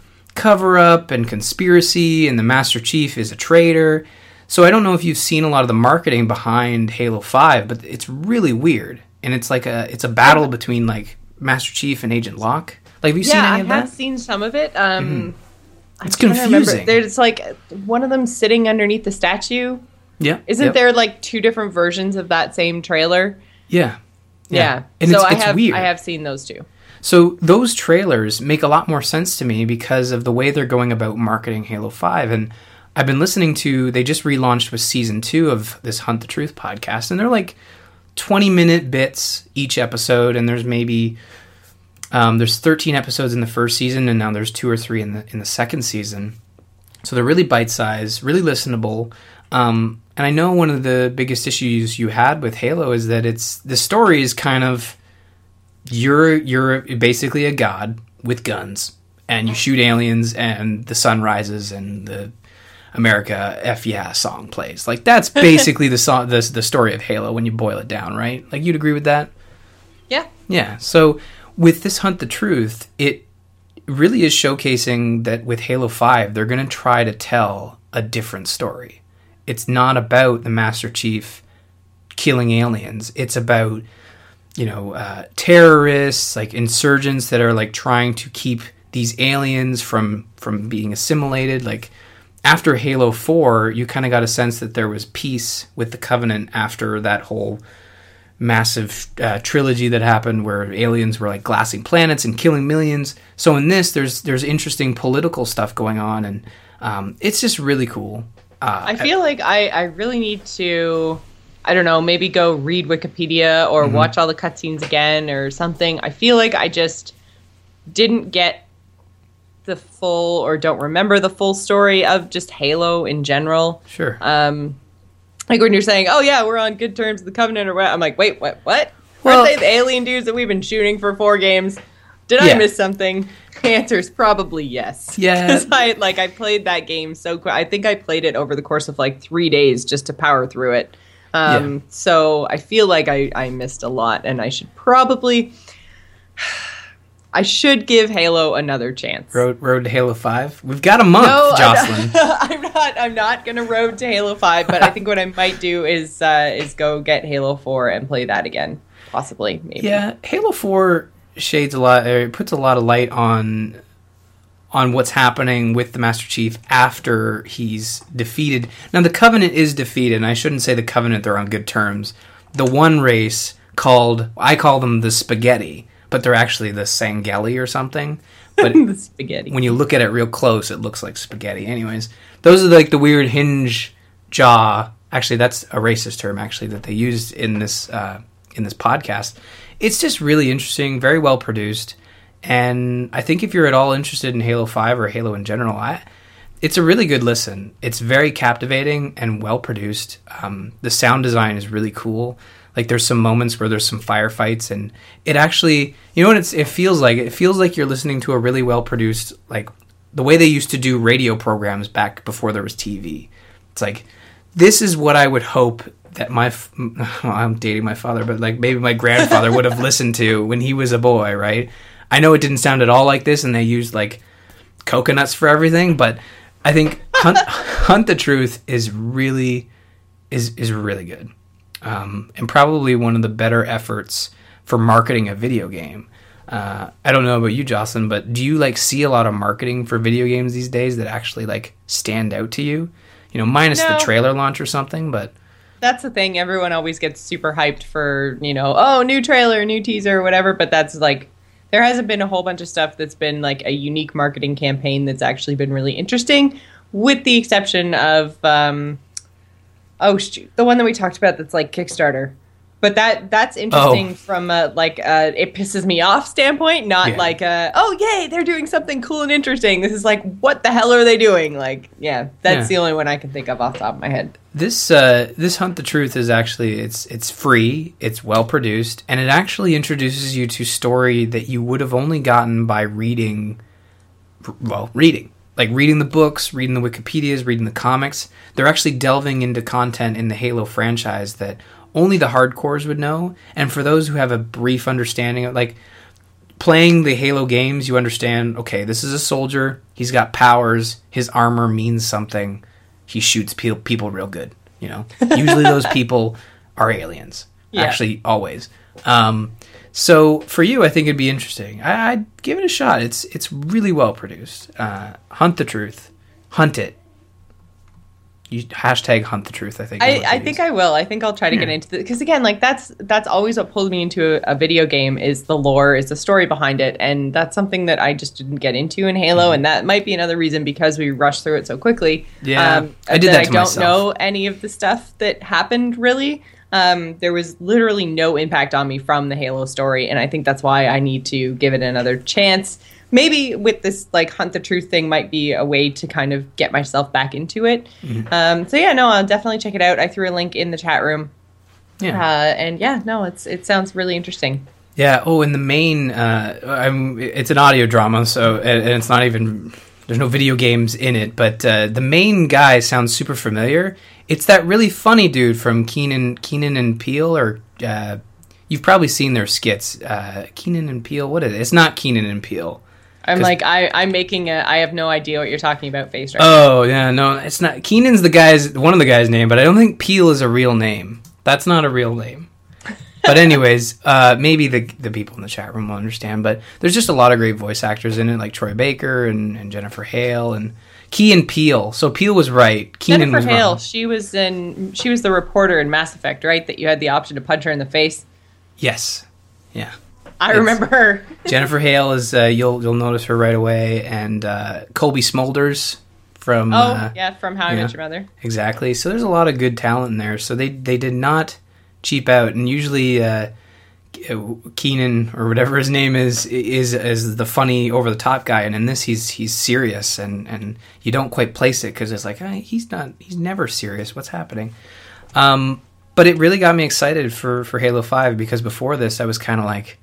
cover-up and conspiracy, and the Master Chief is a traitor. So I don't know if you've seen a lot of the marketing behind Halo five, but it's really weird. And it's like a it's a battle between like Master Chief and Agent Locke. Like, have you yeah, seen any of I that? have seen some of it. Um, mm-hmm. It's confusing. There's like one of them sitting underneath the statue. Yeah. Isn't yep. there like two different versions of that same trailer? Yeah. Yeah. yeah. And so it's, I it's have weird. I have seen those two. So those trailers make a lot more sense to me because of the way they're going about marketing Halo five. And I've been listening to, they just relaunched with season two of this Hunt the Truth podcast, and they're like twenty minute bits each episode, and there's maybe, um, there's thirteen episodes in the first season, and now there's two or three in the in the second season. So they're really bite-sized, really listenable. Um, and I know one of the biggest issues you had with Halo is that it's, the story is kind of, you're you're basically a god with guns, and you shoot aliens, and the sun rises, and the America F Yeah song plays. Like, that's basically the song, the, the story of Halo when you boil it down, right? Like, you'd agree with that? Yeah. Yeah. So with this Hunt the Truth, it really is showcasing that with Halo five, they're going to try to tell a different story. It's not about the Master Chief killing aliens. It's about, you know, uh, terrorists, like insurgents that are like trying to keep these aliens from, from being assimilated. Like, after Halo four, you kind of got a sense that there was peace with the Covenant after that whole massive uh, trilogy that happened where aliens were like glassing planets and killing millions. So in this, there's there's interesting political stuff going on, and um, it's just really cool. Uh, I feel like I, I really need to, I don't know, maybe go read Wikipedia or mm-hmm. watch all the cutscenes again or something. I feel like I just didn't get the full or don't remember the full story of just Halo in general. Sure. Um, like when you're saying, oh yeah, we're on good terms with the Covenant or what, I'm like, wait, what? What? Well, Aren't they the alien dudes that we've been shooting for four games? Did I yeah. miss something? The answer is probably yes. Yeah. Because I, like, I played that game so quick. I think I played it over the course of, like, three days just to power through it. Um, yeah. So I feel like I, I missed a lot, and I should probably... I should give Halo another chance. Road, road to Halo five? We've got a month, no, Jocelyn. I'm not, I'm not going to road to Halo five, but I think what I might do is uh, is go get Halo four and play that again. Possibly, maybe. Yeah, Halo four shades a lot, or puts a lot of light on on what's happening with the Master Chief after he's defeated. Now, the Covenant is defeated, and I shouldn't say the Covenant, they're on good terms. The one race called, I call them the Spaghetti, but they're actually the Sangeli or something. But the Spaghetti. When you look at it real close, it looks like spaghetti. Anyways, those are like the weird hinge jaw. Actually, that's a racist term, actually, that they used in this uh, in this podcast. It's just really interesting, very well produced, and I think if you're at all interested in Halo five or Halo in general, I, it's a really good listen. It's very captivating and well produced. Um, the sound design is really cool. Like, there's some moments where there's some firefights, and it actually, you know what it's, it feels like? It feels like you're listening to a really well produced, like the way they used to do radio programs back before there was T V. It's like, this is what I would hope that my, well, I'm dating my father, but like maybe my grandfather would have listened to when he was a boy, right? I know it didn't sound at all like this, and they used like coconuts for everything, but I think Hunt, Hunt the Truth is really, is is really good. Um, and probably one of the better efforts for marketing a video game. Uh, I don't know about you, Jocelyn, but do you like see a lot of marketing for video games these days that actually like stand out to you? You know, minus No. the trailer launch or something, but That's the thing. Everyone always gets super hyped for, you know, oh, new trailer, new teaser, whatever. But that's like, there hasn't been a whole bunch of stuff that's been like a unique marketing campaign that's actually been really interesting, with the exception of, um, oh, shoot, the one that we talked about that's like Kickstarter. But that that's interesting Oh. from a, like a, it pisses me off standpoint, not Yeah. like a, oh, yay, they're doing something cool and interesting. This is like, what the hell are they doing? Like, yeah, that's Yeah. the only one I can think of off the top of my head. This uh, this Hunt the Truth is actually it's it's free, it's well produced, and it actually introduces you to story that you would have only gotten by reading, well, reading. Like reading the books, reading the Wikipedias, reading the comics. They're actually delving into content in the Halo franchise that only the hardcores would know. And for those who have a brief understanding of, like, playing the Halo games, you understand, okay, this is a soldier, he's got powers, his armor means something, he shoots pe- people real good, you know? Usually those people are aliens. Yeah. Actually, always. Um, so for you, I think it'd be interesting. I, I'd give it a shot. It's it's really well produced. Uh, Hunt the Truth. Hunt it. You hashtag Hunt the Truth, I think. is I, what I they think use. I will. I think I'll try to get Yeah. into it. Because again, like that's that's always what pulled me into a, a video game is the lore, is the story behind it. And that's something that I just didn't get into in Halo. And that might be another reason because we rushed through it so quickly. Yeah, um, I did that I to don't myself. know any of the stuff that happened really. Um, there was literally no impact on me from the Halo story. And I think that's why I need to give it another chance. Maybe with this like Hunt the Truth thing might be a way to kind of get myself back into it. Mm-hmm. Um, so yeah, no, I'll definitely check it out. I threw a link in the chat room. Yeah. Uh, and yeah, no, it's it sounds really interesting. Yeah. Oh, and the main, uh, I'm, it's an audio drama, so and, and it's not even, there's no video games in it, but uh, the main guy sounds super familiar. It's that really funny dude from Keenan, Keenan and Peele, or uh, you've probably seen their skits. Uh, Keenan and Peele, what is it? It's not Keenan and Peele. I'm 'Cause- like I I'm making a I have no idea what you're talking about face right Oh yeah, no, it's not. Keenan's the guy's one of the guy's name, but I don't think Peele is a real name. That's not a real name. But anyways, uh, maybe the the people in the chat room will understand. But there's just a lot of great voice actors in it, like Troy Baker and, and Jennifer Hale and Key and Peele. So Peele was right. now. Keenan Jennifer was Hale, wrong. she was in she was the reporter in Mass Effect, right? That you had the option to punch her in the face. Yes. Yeah. I It's- remember her. Jennifer Hale is uh, you'll you'll notice her right away, and uh, Colby Smulders from Oh, uh, yeah, from How I yeah. Met Your Mother. Exactly. So there's a lot of good talent in there. So they they did not cheap out, and usually uh, Keenan or whatever his name is is is the funny over the top guy, and in this he's he's serious, and, and you don't quite place it because it's like hey, he's not he's never serious. What's happening? Um, but it really got me excited for for Halo five because before this I was kind of like.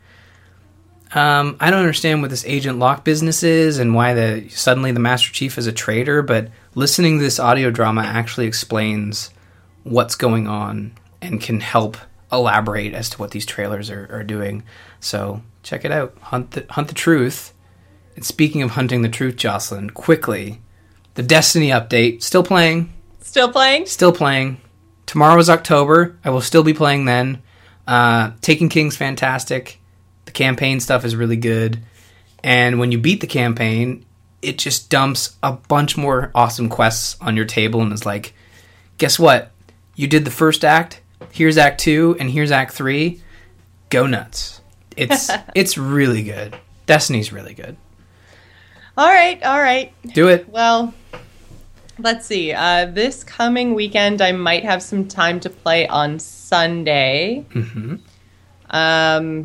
Um, I don't understand what this Agent Locke business is and why the suddenly the Master Chief is a traitor, but listening to this audio drama actually explains what's going on and can help elaborate as to what these trailers are, are doing. So check it out. Hunt the, Hunt the Truth. And speaking of hunting the truth, Jocelyn, quickly, the Destiny update, still playing. Still playing? Still playing. Tomorrow is October. I will still be playing then. Uh, Taken King's fantastic. The campaign stuff is really good. And when you beat the campaign, it just dumps a bunch more awesome quests on your table and is like, guess what? You did the first act. Here's act two and here's act three. Go nuts. It's it's really good. Destiny's really good. All right, all right. Do it. Well, let's see. Uh, this coming weekend, I might have some time to play on Sunday. Mm-hmm. Um...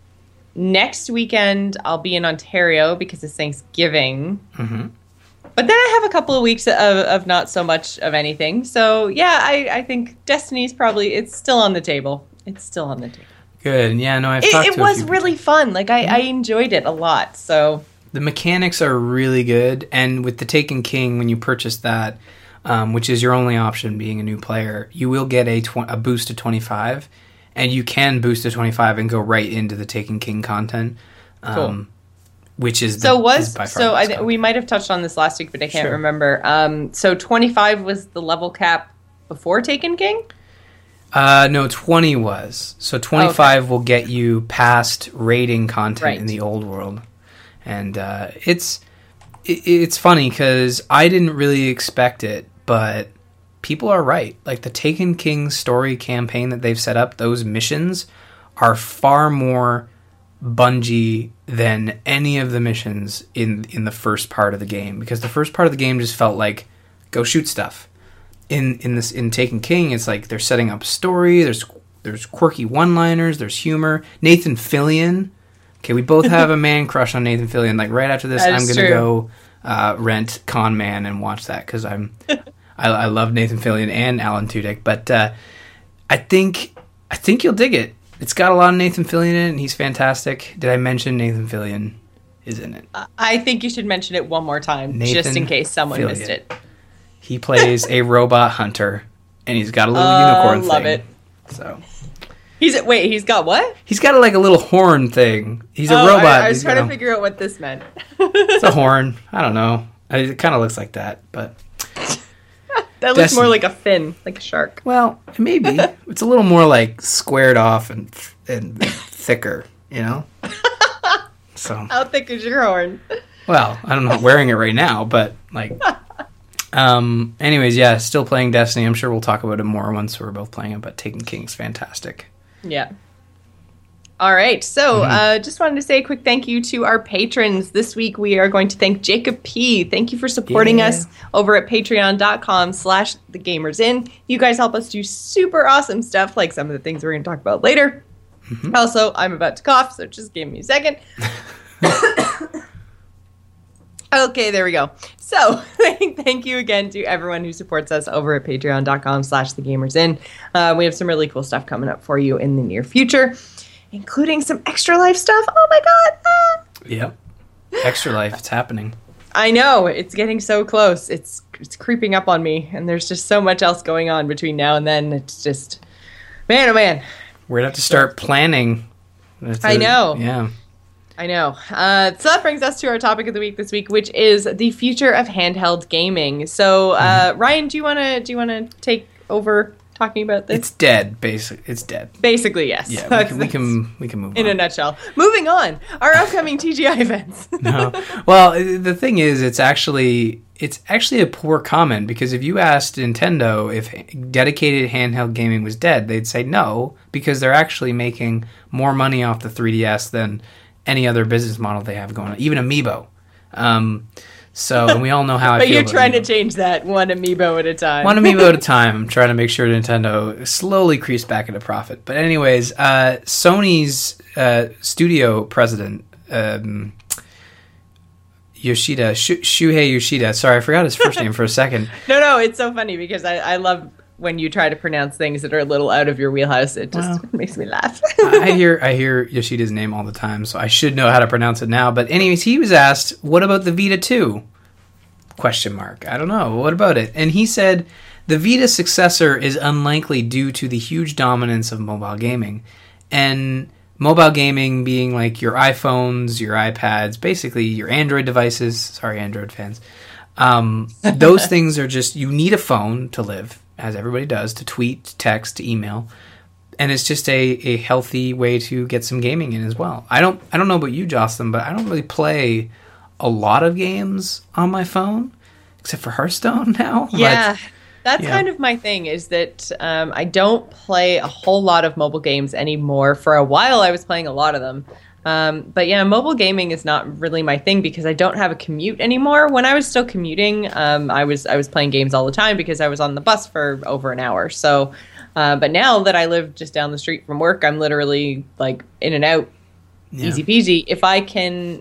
Next weekend, I'll be in Ontario because it's Thanksgiving. Mm-hmm. But then I have a couple of weeks of, of not so much of anything. So, yeah, I, I think Destiny's probably, it's still on the table. It's still on the table. Good. Yeah, no, I've It, talked it to a was few really people. fun. Like, I, I enjoyed it a lot. So The mechanics are really good. And with the Taken King, when you purchase that, um, which is your only option being a new player, you will get a, tw- a boost to twenty-five. And you can boost to twenty-five and go right into the Taken King content, um, Cool. which is the, So was is by far so the I best th- content. we might have touched on this last week, but I can't Sure. remember. Um, so twenty-five was the level cap before Taken King? Uh, no, twenty was. So twenty-five will get you past raiding content Right. in the old world. And uh, it's it, it's funny because I didn't really expect it, but people are right. Like the Taken King story campaign that they've set up, those missions are far more Bungie than any of the missions in in the first part of the game, because the first part of the game just felt like go shoot stuff. In in this in Taken King, it's like they're setting up story. There's there's quirky one-liners. There's humor. Nathan Fillion. Okay, we both have a man crush on Nathan Fillion. Like right after this, That I'm is gonna true. go uh, rent Con Man and watch that because I'm I, I love Nathan Fillion and Alan Tudyk. But uh, I think I think you'll dig it. It's got a lot of Nathan Fillion in it, and he's fantastic. Did I mention Nathan Fillion is in it? I think you should mention it one more time, Nathan just in case someone Fillion. missed it. He plays a robot hunter, and he's got a little Uh, unicorn love thing. it. So He's wait, he's got what? he's got a, like a little horn thing. He's a Oh, robot. I, I was He's trying got to a- figure out what this meant. It's a horn. I don't know. It kind of looks like that, but That looks Destiny. more like a fin, like a shark. well, maybe it's a little more like squared off and and thicker, you know. So How thick is your horn? well, I'm not wearing it right now, but like, um. Anyways, yeah, still playing Destiny. I'm sure we'll talk about it more once we're both playing it. But Taken King's fantastic. Yeah. All right. So, Mm-hmm. uh, just wanted to say a quick thank you to our patrons. This week we are going to thank Jacob P. Thank you for supporting Yeah. us over at patreon.com slash the gamers in. You guys help us do super awesome stuff like some of the things we're going to talk about later. Mm-hmm. Also, I'm about to cough, so just give me a second. Okay, there we go. So, thank you again to everyone who supports us over at patreon.com slash the gamers in. Uh, we have some really cool stuff coming up for you in the near future, including some extra life stuff. Oh my god! Ah. Yep. Extra life. It's happening. I know, it's getting so close. It's it's creeping up on me, and there's just so much else going on between now and then. It's just, man, oh man. We're gonna have to start planning. That's I a- know. Yeah. I know. Uh, so that brings us to our topic of the week this week, which is the future of handheld gaming. So, uh, Mm-hmm. Ryan, do you want to do you want to take over talking about this? It's dead. Basic. It's dead. Basically, yes. Yeah. We That's- can. We can, we can move in on. a nutshell. Moving on, our upcoming T G I events. No. Well, the thing is, it's actually it's actually a poor comment, because if you asked Nintendo if dedicated handheld gaming was dead, they'd say no, because they're actually making more money off the three D S than any other business model they have going on, even Amiibo. Um, So, and we all know how I but feel. But you're about trying Amiibo. to change that one amiibo at a time. One amiibo at a time. I'm trying to make sure Nintendo slowly creeps back into profit. But anyways, uh, Sony's uh, studio president, um, Yoshida, Shu- Shuhei Yoshida. Sorry, I forgot his first name for a second. No, no, it's so funny because I, I love when you try to pronounce things that are a little out of your wheelhouse. It just well, makes me laugh. I hear I hear Yoshida's name all the time, so I should know how to pronounce it now. But anyways, he was asked, "What about the Vita two?" Question mark. I don't know. What about it? And he said, "The Vita successor is unlikely due to the huge dominance of mobile gaming, and mobile gaming being like your iPhones, your iPads, basically your Android devices. Sorry, Android fans. Um, those things are just you need a phone to live." As everybody does, to tweet, to text, to email. And it's just a, a healthy way to get some gaming in as well. I don't I don't know about you, Jocelyn, but I don't really play a lot of games on my phone, except for Hearthstone now. Yeah, like, that's yeah. kind of my thing, is that um, I don't play a whole lot of mobile games anymore. For a while, I was playing a lot of them. Um, but yeah, mobile gaming is not really my thing because I don't have a commute anymore. When I was still commuting, um, I was I was playing games all the time because I was on the bus for over an hour. So, uh, but now that I live just down the street from work, I'm literally like in and out, yeah. easy peasy. If I can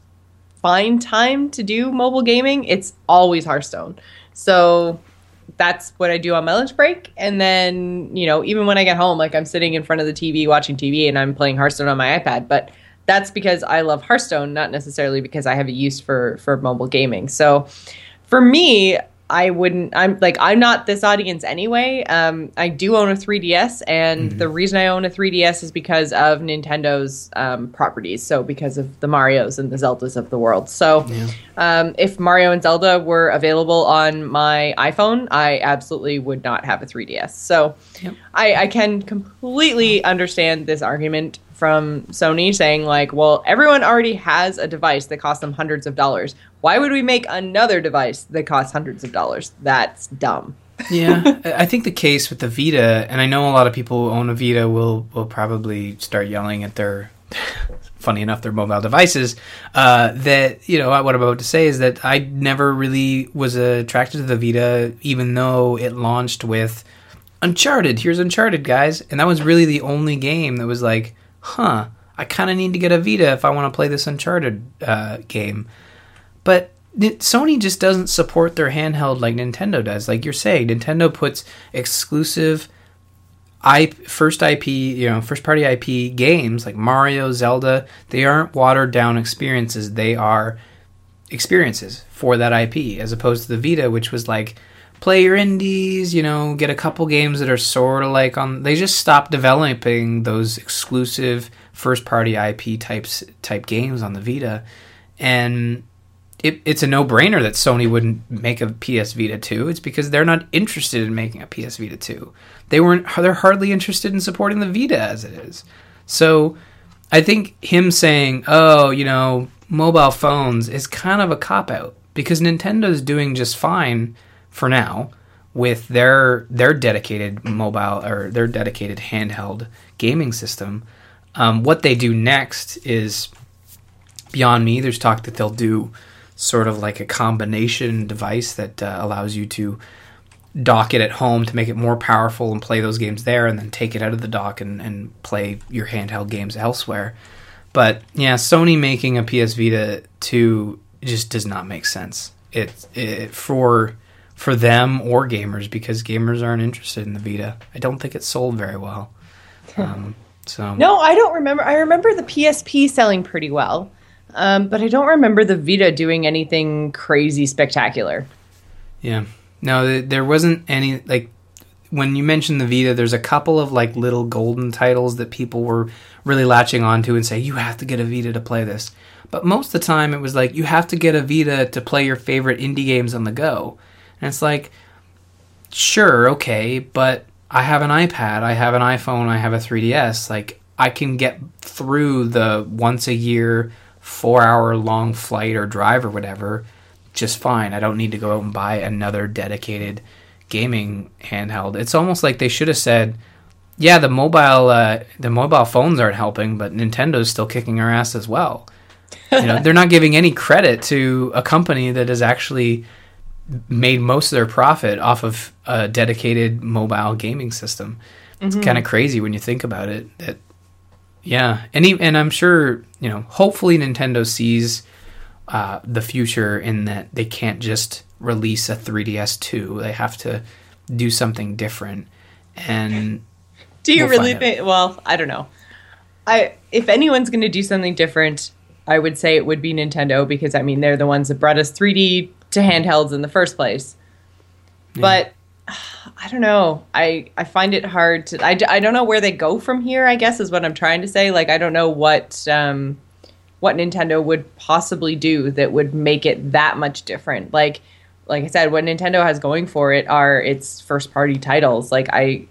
find time to do mobile gaming, it's always Hearthstone. So that's what I do on my lunch break. And then, you know, even when I get home, like I'm sitting in front of the T V watching T V and I'm playing Hearthstone on my iPad. But that's because I love Hearthstone, not necessarily because I have a use for, for mobile gaming. So for me, I wouldn't, I'm like, I'm not this audience anyway. Um, I do own a three D S, and mm-hmm. the reason I own a three D S is because of Nintendo's um, properties. So because of the Marios and the Zeldas of the world. So yeah. um, if Mario and Zelda were available on my iPhone, I absolutely would not have a three D S. So yep. I, I can completely understand this argument from Sony saying like, well, everyone already has a device that costs them hundreds of dollars. Why would we make another device that costs hundreds of dollars? That's dumb. Yeah, I think the case with the Vita, and I know a lot of people who own a Vita will will probably start yelling at their, funny enough, their mobile devices, uh, that, you know, what I'm about to say is that I never really was attracted to the Vita, even though it launched with Uncharted. Here's Uncharted, guys. And that was really the only game that was like, huh, I kind of need to get a Vita if I want to play this Uncharted uh, game. But Sony just doesn't support their handheld like Nintendo does. Like you're saying, Nintendo puts exclusive I first I P, you know, first party I P games like Mario, Zelda. They aren't watered down experiences. They are experiences for that I P, as opposed to the Vita, which was like play your indies, you know, get a couple games that are sort of like on. They just stopped developing those exclusive first party I P types type games on the Vita, and It, it's a no-brainer that Sony wouldn't make a P S Vita two. It's because they're not interested in making a P S Vita two. They weren't. They're hardly interested in supporting the Vita as it is. So I think him saying, "Oh, you know, mobile phones," is kind of a cop-out because Nintendo's doing just fine for now with their their dedicated mobile or their dedicated handheld gaming system. Um, what they do next is beyond me. There's talk that they'll do sort of like a combination device that uh, allows you to dock it at home to make it more powerful and play those games there, and then take it out of the dock and, and play your handheld games elsewhere. But yeah, Sony making a P S Vita two just does not make sense. It, it for for them or gamers, because gamers aren't interested in the Vita. I don't think it sold very well. Um, so no, I don't remember. I remember the P S P selling pretty well. Um, but I don't remember the Vita doing anything crazy spectacular. Yeah. No, there wasn't any, like, when you mentioned the Vita, there's a couple of, like, little golden titles that people were really latching onto and say, you have to get a Vita to play this. But most of the time, it was like, you have to get a Vita to play your favorite indie games on the go. And it's like, sure, okay, but I have an iPad, I have an iPhone, I have a three D S. Like, I can get through the once a year four hour long flight or drive or whatever just fine. I don't need to go out and buy another dedicated gaming handheld. It's almost like they should have said, yeah, the mobile uh, the mobile phones aren't helping, but Nintendo's still kicking our ass as well. You know, they're not giving any credit to a company that has actually made most of their profit off of a dedicated mobile gaming system. It's mm-hmm. kind of crazy when you think about it. That, yeah, and he, and I'm sure, you know, hopefully Nintendo sees uh, the future in that they can't just release a three D S two. They have to do something different. And do you we'll really think? Well, I don't know. I if anyone's going to do something different, I would say it would be Nintendo, because I mean they're the ones that brought us three D to handhelds in the first place. Yeah. But I don't know. I, I find it hard to... I, I don't know where they go from here, I guess, is what I'm trying to say. Like, I don't know what um, what Nintendo would possibly do that would make it that much different. Like, like I said, what Nintendo has going for it are its first-party titles. Like, I...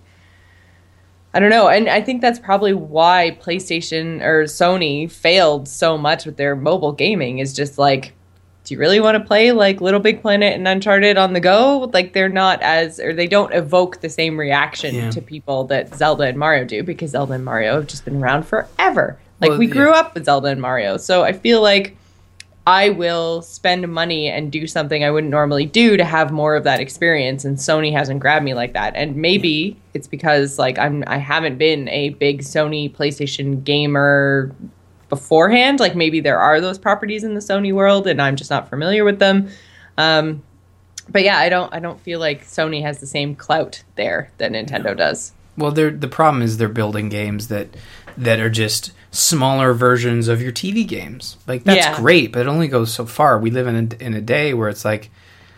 I don't know. And I think that's probably why PlayStation or Sony failed so much with their mobile gaming, is just like... Do you really want to play like Little Big Planet and Uncharted on the go? Like they're not as, or they don't evoke the same reaction yeah. to people that Zelda and Mario do, because Zelda and Mario have just been around forever. Like well, we grew yeah. up with Zelda and Mario. So I feel like I will spend money and do something I wouldn't normally do to have more of that experience. And Sony hasn't grabbed me like that. And maybe yeah. it's because like I'm, I haven't been a big Sony PlayStation gamer beforehand. Like maybe there are those properties in the Sony world and I'm just not familiar with them. Um, but yeah, I don't I don't feel like Sony has the same clout there that Nintendo no. does. Well, they're, the problem is they're building games that that are just smaller versions of your T V games. Like that's yeah. great, but it only goes so far. We live in a, in a day where it's like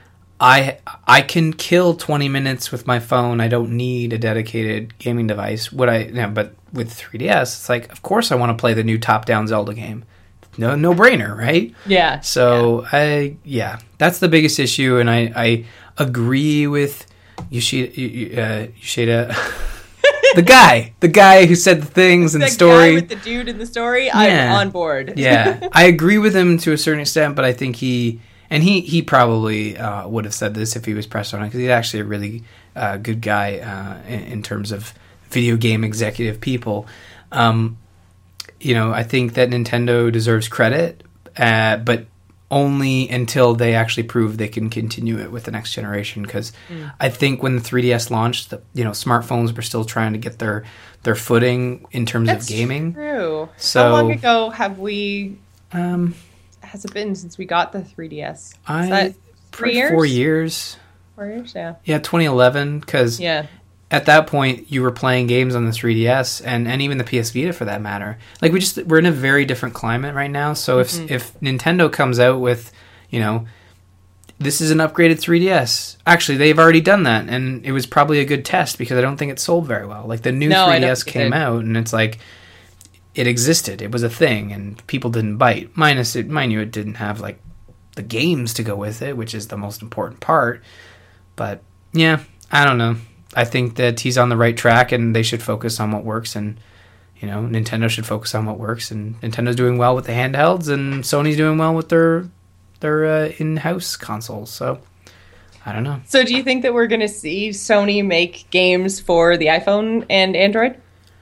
I I can kill twenty minutes with my phone. I don't need a dedicated gaming device. What I you know, but with three D S, it's like, of course I want to play the new top-down Zelda game. No, no brainer, right? Yeah. So yeah. I, yeah, that's the biggest issue, and I, I agree with Yoshida, uh, Yoshida the guy, the guy who said the things in the story. Guy with the dude in the story. Yeah. I'm on board. Yeah, I agree with him to a certain extent, but I think he, and he, he probably uh, would have said this if he was pressed on it, because he's actually a really uh, good guy uh, in, in terms of video game executive people. Um, you know, I think that Nintendo deserves credit, uh, but only until they actually prove they can continue it with the next generation. Because mm. I think when the three D S launched, the, you know, smartphones were still trying to get their their footing in terms That's of gaming. True. So, how long ago have we? Um, has it been since we got the three D S? Is I that three years? Four years. Four years, yeah. Yeah, twenty eleven. Because yeah. at that point, you were playing games on the three D S and, and even the P S Vita for that matter. Like we just we're in a very different climate right now. So if mm-hmm. if Nintendo comes out with, you know, this is an upgraded three D S. Actually, they've already done that, and it was probably a good test because I don't think it sold very well. Like the new no, three D S came out, and it's like it existed. It was a thing, and people didn't bite. Minus it, mind you, it didn't have like the games to go with it, which is the most important part. But yeah, I don't know. I think that he's on the right track, and they should focus on what works, and you know, Nintendo should focus on what works. And Nintendo's doing well with the handhelds, and Sony's doing well with their their uh, in-house consoles. So I don't know. So do you think that we're going to see Sony make games for the iPhone and Android?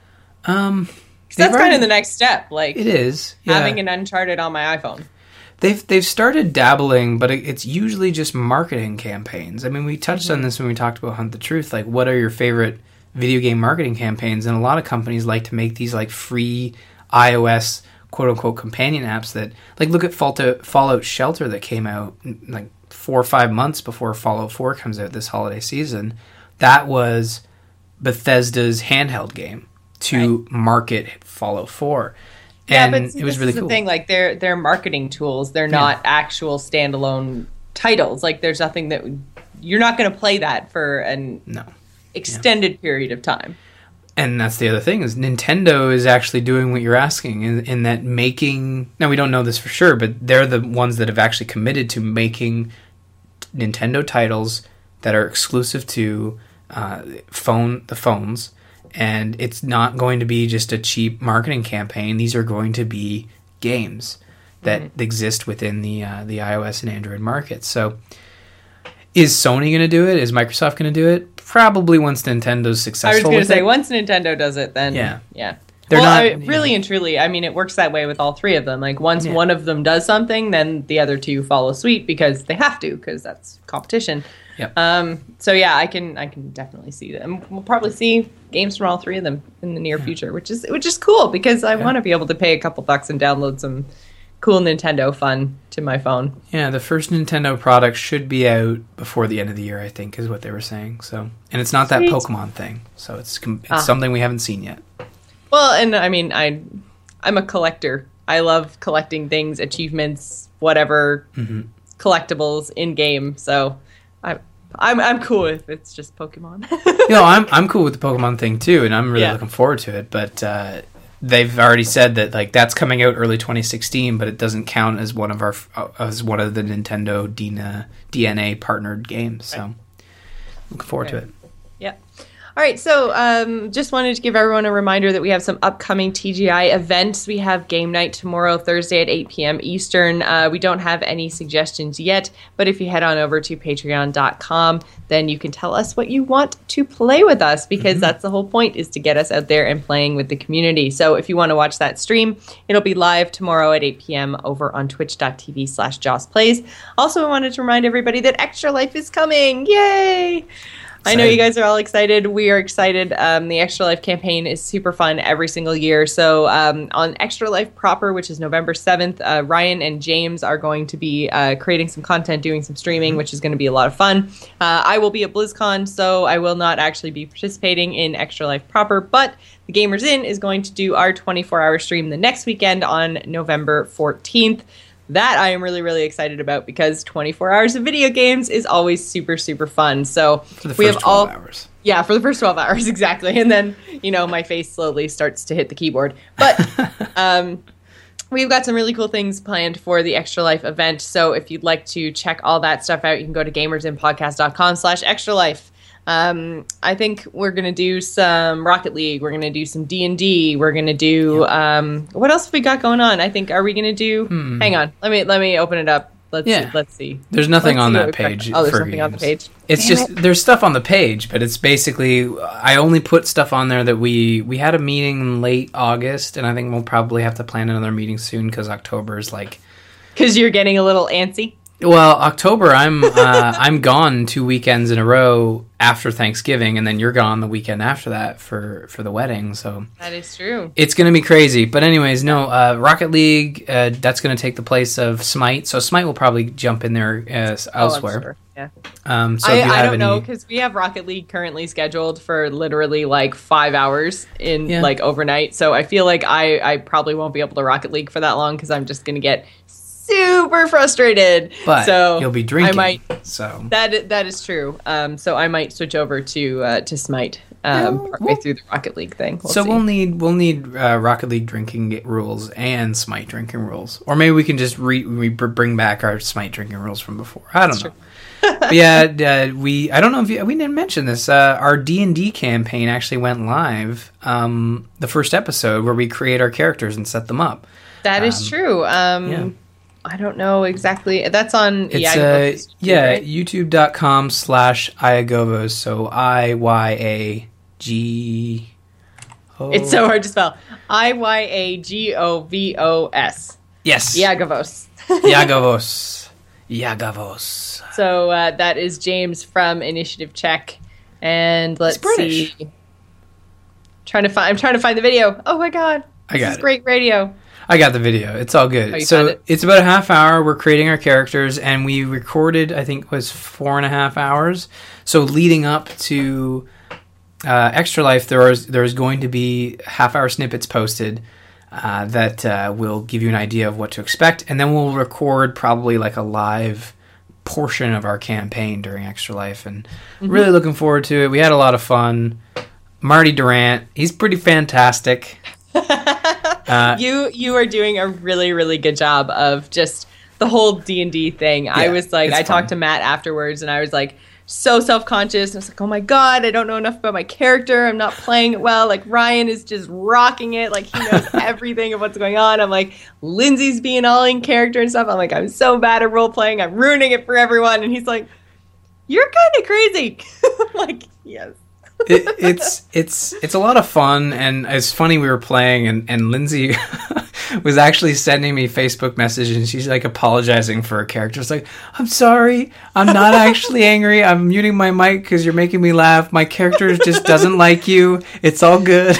Um, that's kind of the next step. Like it is yeah. having an Uncharted on my iPhone. They've they've started dabbling, but it's usually just marketing campaigns. I mean, we touched mm-hmm. on this when we talked about Hunt the Truth. Like, what are your favorite video game marketing campaigns? And a lot of companies like to make these like free iOS quote unquote companion apps that, like, look at Fallout, Fallout Shelter that came out like four or five months before Fallout four comes out this holiday season. That was Bethesda's handheld game to right. market Fallout four. Yeah, and but see, it was this really is the cool. thing. Like they're they're marketing tools. They're not yeah. actual standalone titles. Like there's nothing that you're not going to play that for an no. extended yeah. period of time. And that's the other thing is Nintendo is actually doing what you're asking in, in that making. Now we don't know this for sure, but they're the ones that have actually committed to making Nintendo titles that are exclusive to uh, phone the phones. And it's not going to be just a cheap marketing campaign. These are going to be games that mm-hmm. exist within the uh, the iOS and Android markets. So is Sony going to do it? Is Microsoft going to do it? Probably once Nintendo's successful. I was going to say, it. once Nintendo does it, then yeah. yeah. They're well, not I, you really know, and truly. I mean, it works that way with all three of them. Like once Yeah. one of them does something, then the other two follow suit because they have to, because that's competition. Yep. Um. So yeah, I can I can definitely see that, and we'll probably see games from all three of them in the near Yeah. future, which is which is cool because I Yeah. want to be able to pay a couple bucks and download some cool Nintendo fun to my phone. Yeah, the first Nintendo product should be out before the end of the year, I think, is what they were saying. So, and it's not that Sweet. Pokemon thing, so it's com- it's Ah. something we haven't seen yet. Well, and I mean, I I'm a collector. I love collecting things, achievements, whatever, Mhm. collectibles in game. So I'm I'm I'm cool if it's just Pokemon. You know, I'm I'm cool with the Pokemon thing too, and I'm really Yeah. looking forward to it. But uh, they've already said that like that's coming out early twenty sixteen, but it doesn't count as one of our uh, as one of the Nintendo D N A D N A partnered games. So Right. looking forward to Right. it. Yeah. All right, so um, just wanted to give everyone a reminder that we have some upcoming T G I events. We have game night tomorrow, Thursday at eight p.m. Eastern. Uh, we don't have any suggestions yet, but if you head on over to patreon dot com, then you can tell us what you want to play with us, because Mm-hmm. that's the whole point, is to get us out there and playing with the community. So if you want to watch that stream, it'll be live tomorrow at eight p.m. over on twitch dot t v slash joss plays. Also, I wanted to remind everybody that Extra Life is coming. Yay! I know you guys are all excited. We are excited. Um, the Extra Life campaign is super fun every single year. So um, on Extra Life proper, which is November seventh, uh, Ryan and James are going to be uh, creating some content, doing some streaming, which is going to be a lot of fun. Uh, I will be at BlizzCon, so I will not actually be participating in Extra Life proper, but the Gamers Inn is going to do our twenty-four hour stream the next weekend on November fourteenth. That I am really, really excited about, because twenty-four hours of video games is always super, super fun. So For the we first have twelve all, hours. yeah, for the first twelve hours, exactly. And then, you know, my face slowly starts to hit the keyboard. But um, we've got some really cool things planned for the Extra Life event. So if you'd like to check all that stuff out, you can go to gamersinpodcast dot com slash extra life. Um, I think we're going to do some Rocket League. We're going to do some D and D. We're going to do, um, what else have we got going on? I think, are we going to do, Hmm. hang on, let me, let me open it up. Let's Yeah. see. Let's see. There's nothing Let's on see that what we've got. page. Oh, there's for nothing on the games. page. It's Damn just it. there's stuff on the page, but it's basically I only put stuff on there that we we had a meeting in late August, and I think we'll probably have to plan another meeting soon because October is like. Because you're getting a little antsy. Well, October I'm uh, I'm gone two weekends in a row after Thanksgiving, and then you're gone the weekend after that for for the wedding. So That is true. it's going to be crazy. But anyways, no, uh, Rocket League, uh, that's going to take the place of Smite. So Smite will probably jump in there as Oh, I'm elsewhere. sure. Yeah. Um, so I, if you I have don't know, any, because we have Rocket League currently scheduled for literally like five hours in Yeah. like overnight. So I feel like I, I probably won't be able to Rocket League for that long, because I'm just going to get super frustrated. but so you'll be drinking. I might. So That that is true. Um, so I might switch over to uh, to Smite um, Yeah, partway well- through the Rocket League thing. We'll so see. we'll need we'll need uh, Rocket League drinking rules and Smite drinking rules, or maybe we can just re, re bring back our Smite drinking rules from before. I don't That's know. But yeah, uh, we I don't know if you, we didn't mention this. Uh, our D and D campaign actually went live. Um, the first episode where we create our characters and set them up. That is um, true. Um, yeah. I don't know exactly. That's on. It's yeah, uh, yeah, right? youtube dot com slash Iagovos. So I Y A G. It's so hard to spell. I Y A G O V O S. Yes. Iagavos. Iagovos. Iagovos. So uh, that is James from Initiative Check, and let's British. see. Trying to find. I'm trying to find the video. Oh my god! I got this is it. great radio. I got the video. It's all good. Oh, you so found it? it's about a half hour. We're creating our characters, and we recorded. I think it was four and a half hours. So leading up to uh, Extra Life, there was there's going to be half hour snippets posted uh, that uh, will give you an idea of what to expect, and then we'll record probably like a live portion of our campaign during Extra Life, and Mm-hmm. really looking forward to it. We had a lot of fun. Marty Durant, he's pretty fantastic. Uh, you you are doing a really really good job of just the whole D and D thing. I Yeah, was like, it's I fun. talked to Matt afterwards, and I was like so self conscious. I was like, oh my god, I don't know enough about my character. I'm not playing it well. Like Ryan is just rocking it. Like he knows everything of what's going on. I'm like, Lindsay's being all in character and stuff. I'm like, I'm so bad at role playing. I'm ruining it for everyone. And he's like, you're kind of crazy. I'm like, yes. it, it's it's it's a lot of fun, and it's funny. We were playing, and and Lindsay was actually sending me Facebook messages, and she's like apologizing for her character. It's like, I'm sorry, I'm not actually angry. I'm muting my mic because you're making me laugh. My character just doesn't like you. It's all good.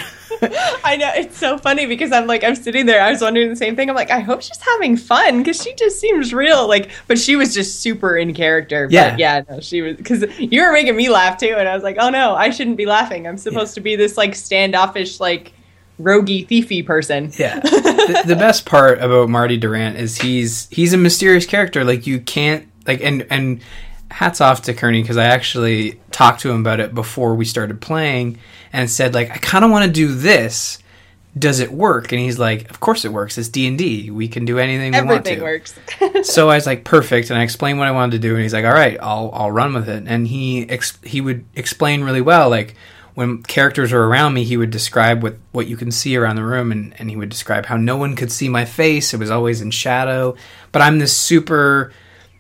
I know, it's so funny because I'm like, I'm sitting there, I was wondering the same thing. I'm like, I hope she's having fun because she just seems real. Like, but she was just super in character. Yeah. But yeah, no, she was, because you were making me laugh too. And I was like, oh no, I shouldn't be laughing. I'm supposed yeah. to be this like standoffish, like roguey, thiefy person. Yeah. the, the best part about Marty Durant is he's, he's a mysterious character. Like you can't like, and, and hats off to Kearney because I actually talked to him about it before we started playing. And said, like, I kind of want to do this. Does it work? And he's like, of course it works. It's D and D. We can do anything we Everything want to. Everything works. So I was like, perfect. And I explained what I wanted to do. And he's like, all right, I'll I'll run with it. And he ex- he would explain really well. Like, when characters are around me, he would describe what, what you can see around the room. And, and he would describe how no one could see my face. It was always in shadow. But I'm this super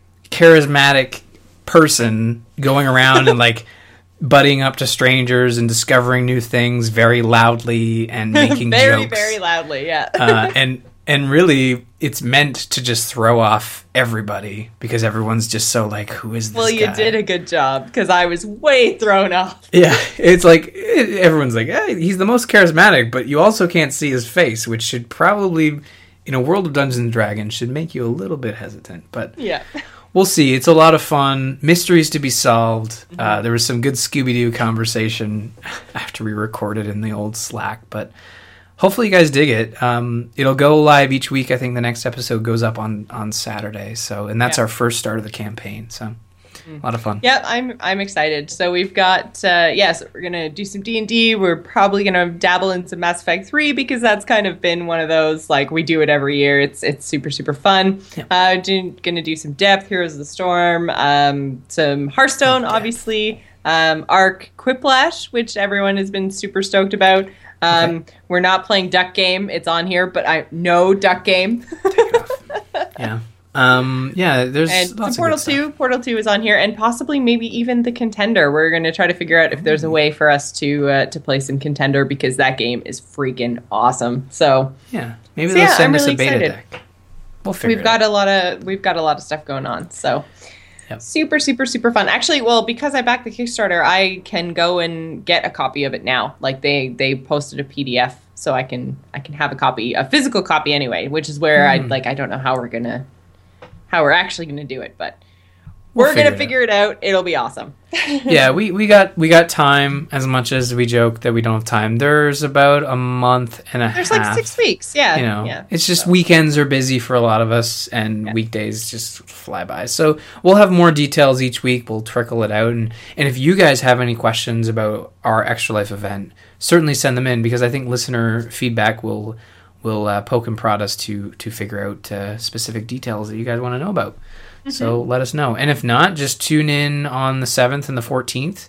charismatic person going around and, like, buddying up to strangers and discovering new things very loudly and making very, jokes. Very, very loudly, yeah. uh, and and really, it's meant to just throw off everybody because everyone's just so like, who is this Well, you guy? did a good job because I was way thrown off. Yeah, it's like, it, everyone's like, hey, he's the most charismatic, but you also can't see his face, which should probably, in a world of Dungeons and Dragons, should make you a little bit hesitant. But yeah. We'll see. It's a lot of fun. Mysteries to be solved. Mm-hmm. Uh, there was some good Scooby-Doo conversation after we recorded in the old Slack, but hopefully you guys dig it. Um, it'll go live each week. I think the next episode goes up on, on Saturday. So, and that's yeah. our first start of the campaign. So a lot of fun. Yeah, I'm I'm excited. So we've got uh, yes, we're gonna do some D and D. We're probably gonna dabble in some Mass Effect three because that's kind of been one of those like we do it every year. It's it's super super fun. Yeah. Uh, do, gonna do some Depth, Heroes of the Storm, um, some Hearthstone, obviously, um, Arc, Quiplash, which everyone has been super stoked about. Um, okay. We're not playing Duck Game. It's on here, but I no Duck Game. Take it off. Yeah. Um, yeah, there's and lots Portal of good two. stuff. Portal two is on here, and possibly maybe even the Contender. We're going to try to figure out if there's a way for us to uh, to play some Contender because that game is freaking awesome. So yeah, maybe so they'll yeah, send I'm us really a beta excited. deck. We'll figure. We've it got out. a lot of we've got a lot of stuff going on. So yep. super super super fun. Actually, well, because I backed the Kickstarter, I can go and get a copy of it now. Like they they posted a P D F, so I can I can have a copy, a physical copy anyway. Which is where mm. I like I don't know how we're gonna. how we're actually going to do it, but we'll we're going to figure it out. It'll be awesome. yeah, we, we got we got time as much as we joke that we don't have time. There's about a month and a There's half. There's like six weeks, yeah. You know, yeah. it's just so. weekends are busy for a lot of us and yeah. weekdays just fly by. So we'll have more details each week. We'll trickle it out. And, and if you guys have any questions about our Extra Life event, certainly send them in because I think listener feedback will... will uh, poke and prod us to to figure out uh, specific details that you guys want to know about. Mm-hmm. So let us know. And if not, just tune in on the seventh and the fourteenth.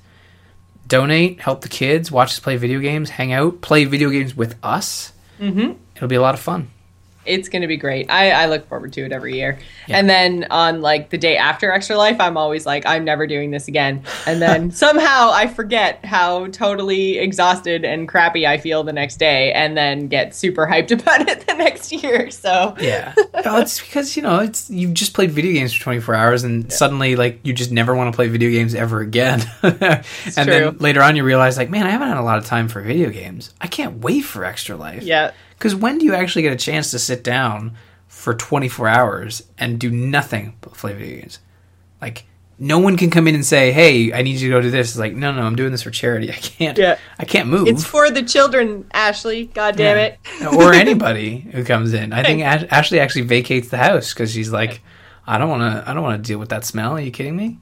Donate, help the kids, watch us play video games, hang out, play video games with us. Mm-hmm. It'll be a lot of fun. It's going to be great. I, I look forward to it every year. Yeah. And then on like the day after Extra Life, I'm always like, I'm never doing this again. And then somehow I forget how totally exhausted and crappy I feel the next day and then get super hyped about it the next year. So yeah. Well, it's because, you know, it's you've just played video games for twenty-four hours and yeah. suddenly like you just never want to play video games ever again. and true. Then later on you realize like, man, I haven't had a lot of time for video games. I can't wait for Extra Life. Yeah. Because when do you actually get a chance to sit down for twenty-four hours and do nothing but play video games? Like, no one can come in and say, hey, I need you to go do this. It's like, no, no, I'm doing this for charity. I can't yeah. I can't move. It's for the children, Ashley. God damn yeah. it. Or anybody who comes in. I think Ash- Ashley actually vacates the house because she's like, I don't want to I don't want to deal with that smell. Are you kidding me?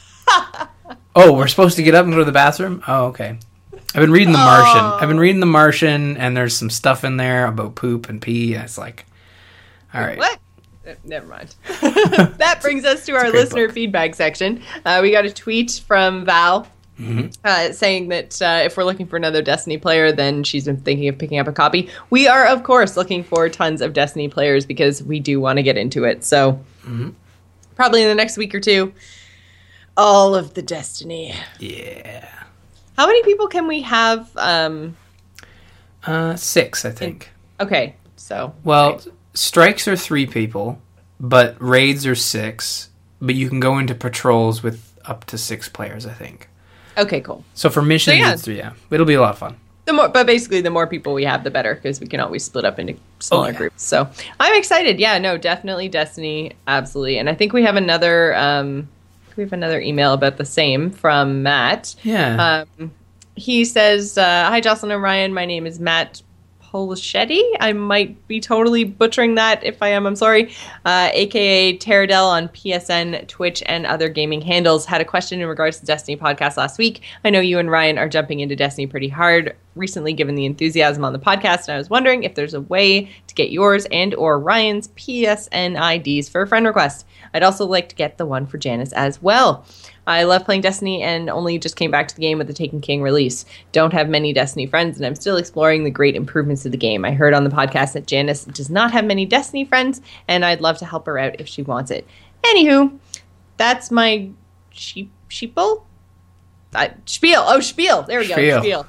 Oh, we're supposed to get up and go to the bathroom? Oh, okay. I've been reading The Martian. Oh. I've been reading The Martian, and there's some stuff in there about poop and pee, and it's like, all right. What? Never mind. That brings us to our listener book. feedback section. Uh, we got a tweet from Val mm-hmm. uh, saying that uh, if we're looking for another Destiny player, then she's been thinking of picking up a copy. We are, of course, looking for tons of Destiny players because we do want to get into it. So mm-hmm. probably in the next week or two, all of the Destiny. Yeah. How many people can we have? Um, uh, six, I think. In, okay, so well, okay. strikes are three people, but raids are six. But you can go into patrols with up to six players, I think. Okay, cool. So for missions, so yeah. it's three. Yeah, it'll be a lot of fun. The more, but basically, the more people we have, the better, because we can always split up into smaller oh, yeah. groups. So I'm excited. Yeah, no, definitely Destiny, absolutely. And I think we have another, um, we have another email about the same from Matt. Yeah. Um, he says, uh, "Hi, Jocelyn and Ryan. My name is Matt Polschetti. I might be totally butchering that. If I am, I'm sorry. Uh, A K A Terradel on P S N, Twitch, and other gaming handles. Had a question in regards to Destiny podcast last week. I know you and Ryan are jumping into Destiny pretty hard recently, given the enthusiasm on the podcast, and I was wondering if there's a way to get yours and or Ryan's P S N I Ds for a friend request. I'd also like to get the one for Janice as well. I love playing Destiny and only just came back to the game with the Taken King release. Don't have many Destiny friends, and I'm still exploring the great improvements to the game. I heard on the podcast that Janice does not have many Destiny friends, and I'd love to help her out if she wants it. Anywho, that's my sheep sheeple? Uh, spiel. Oh, spiel. There we spiel. go.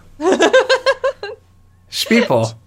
Spiel. Spiel.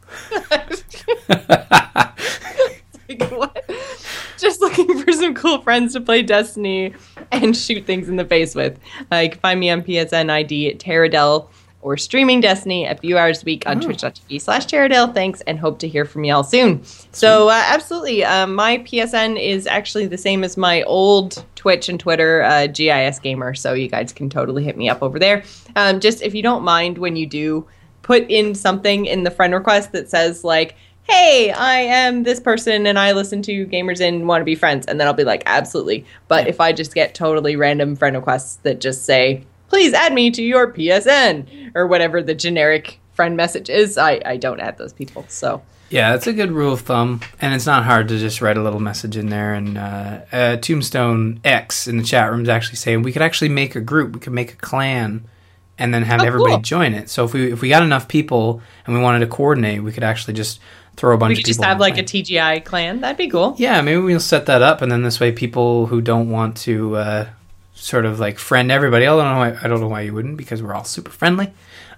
Like, what? Just looking for some cool friends to play Destiny and shoot things in the face with. Uh, you can find me on P S N I D at Terradel or streaming Destiny a few hours a week on oh. twitch.tv slash Terradel. Thanks, and hope to hear from y'all soon. So, uh, absolutely. Um, my P S N is actually the same as my old Twitch and Twitter, uh, G I S Gamer, so you guys can totally hit me up over there. Um, just if you don't mind when you do, put in something in the friend request that says, like, hey, I am this person and I listen to Gamers and want to be friends. And then I'll be like, absolutely. But if I just get totally random friend requests that just say, please add me to your P S N or whatever the generic friend message is, I, I don't add those people. So yeah, that's a good rule of thumb. And it's not hard to just write a little message in there. And uh, uh, Tombstone X in the chat room is actually saying we could actually make a group. We could make a clan and then have oh, everybody cool. join it. So if we if we got enough people and we wanted to coordinate, we could actually just throw a bunch we of could people. Just have like a T G I clan. That'd be cool. Yeah, maybe we'll set that up, and then this way, people who don't want to uh, sort of like friend everybody. I don't know. Why, I don't know why you wouldn't, because we're all super friendly.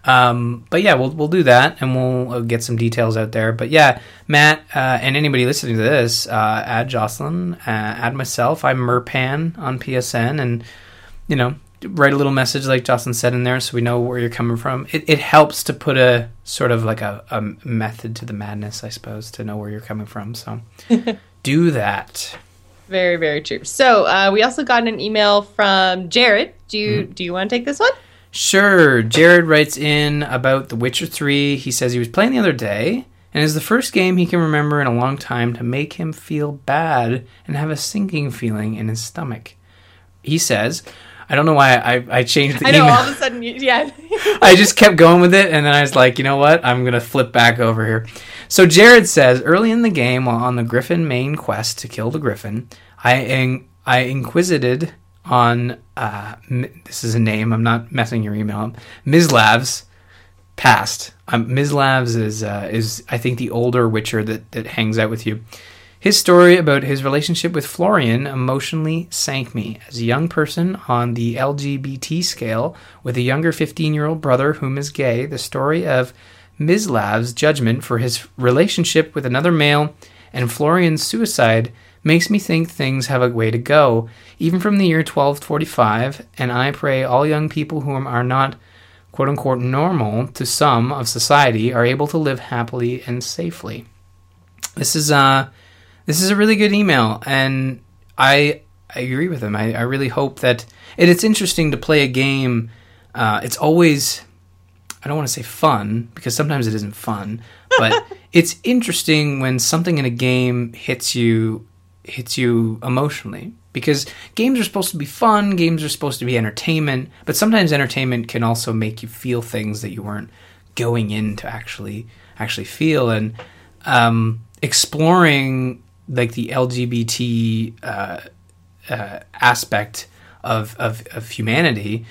Um, but yeah, we'll we'll do that, and we'll uh, get some details out there. But yeah, Matt uh, and anybody listening to this, uh, add Jocelyn, uh, add myself. I'm Merpan on P S N, and you know, write a little message like Jocelyn said in there, so we know where you're coming from. It it helps to put a sort of like a, a method to the madness, I suppose, to know where you're coming from. So do that. Very, very true. So uh, we also got an email from Jared. Do you mm. do you want to take this one? Sure. Jared writes in about The Witcher three. He says he was playing the other day, and it's the first game he can remember in a long time to make him feel bad and have a sinking feeling in his stomach. He says, I don't know why I, I changed the I email. know, all of a sudden, you, yeah. I just kept going with it, and then I was like, you know what? I'm going to flip back over here. So Jared says, early in the game, while on the Griffin main quest to kill the Griffin, I in, I inquisited on, uh, this is a name, I'm not messing your email up, Mizlav's past. Um, Mizlav's is, uh, is, I think, the older Witcher that, that hangs out with you. His story about his relationship with Florian emotionally sank me. As a young person on the L G B T scale with a younger fifteen-year-old brother whom is gay, the story of Mizlav's judgment for his relationship with another male and Florian's suicide makes me think things have a way to go, even from the year twelve forty-five, and I pray all young people who are not quote-unquote normal to some of society are able to live happily and safely. This is uh This is a really good email, and I I agree with him. I, I really hope that... And it's interesting to play a game. Uh, it's always... I don't want to say fun, because sometimes it isn't fun, but it's interesting when something in a game hits you hits you emotionally. Because games are supposed to be fun, games are supposed to be entertainment, but sometimes entertainment can also make you feel things that you weren't going in to actually actually feel. And um, exploring... like the L G B T uh, uh, aspect of, of of humanity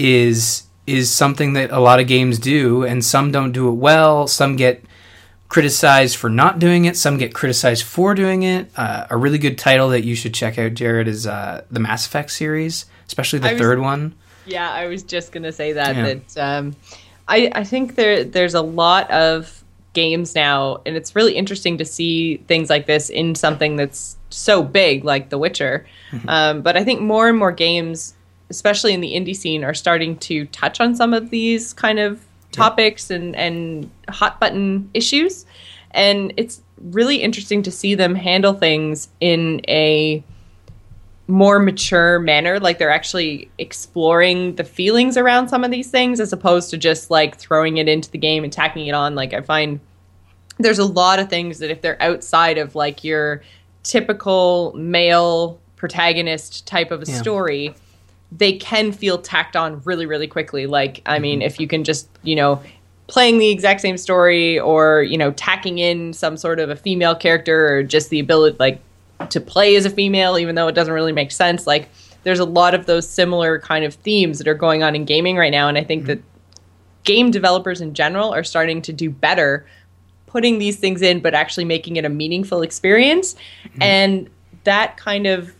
is is something that a lot of games do, and some don't do it well. Some get criticized for not doing it. Some get criticized for doing it. Uh, a really good title that you should check out, Jared, is uh, the Mass Effect series, especially the was, third one. Yeah, I was just gonna say that. Yeah. That um, I I think there there's a lot of games now, and it's really interesting to see things like this in something that's so big like The Witcher. Mm-hmm. Um, but I think more and more games, especially in the indie scene, are starting to touch on some of these kind of topics yeah. and and hot button issues, and it's really interesting to see them handle things in a more mature manner, like they're actually exploring the feelings around some of these things as opposed to just like throwing it into the game and tacking it on. Like I find there's a lot of things that if they're outside of like your typical male protagonist type of a yeah. story, they can feel tacked on really, really quickly. Like, I mean, mm-hmm. if you can just, you know, playing the exact same story or, you know, tacking in some sort of a female character or just the ability, like, to play as a female, even though it doesn't really make sense. Like, there's a lot of those similar kind of themes that are going on in gaming right now. And I think mm-hmm. that game developers in general are starting to do better putting these things in, but actually making it a meaningful experience. Mm-hmm. And that kind of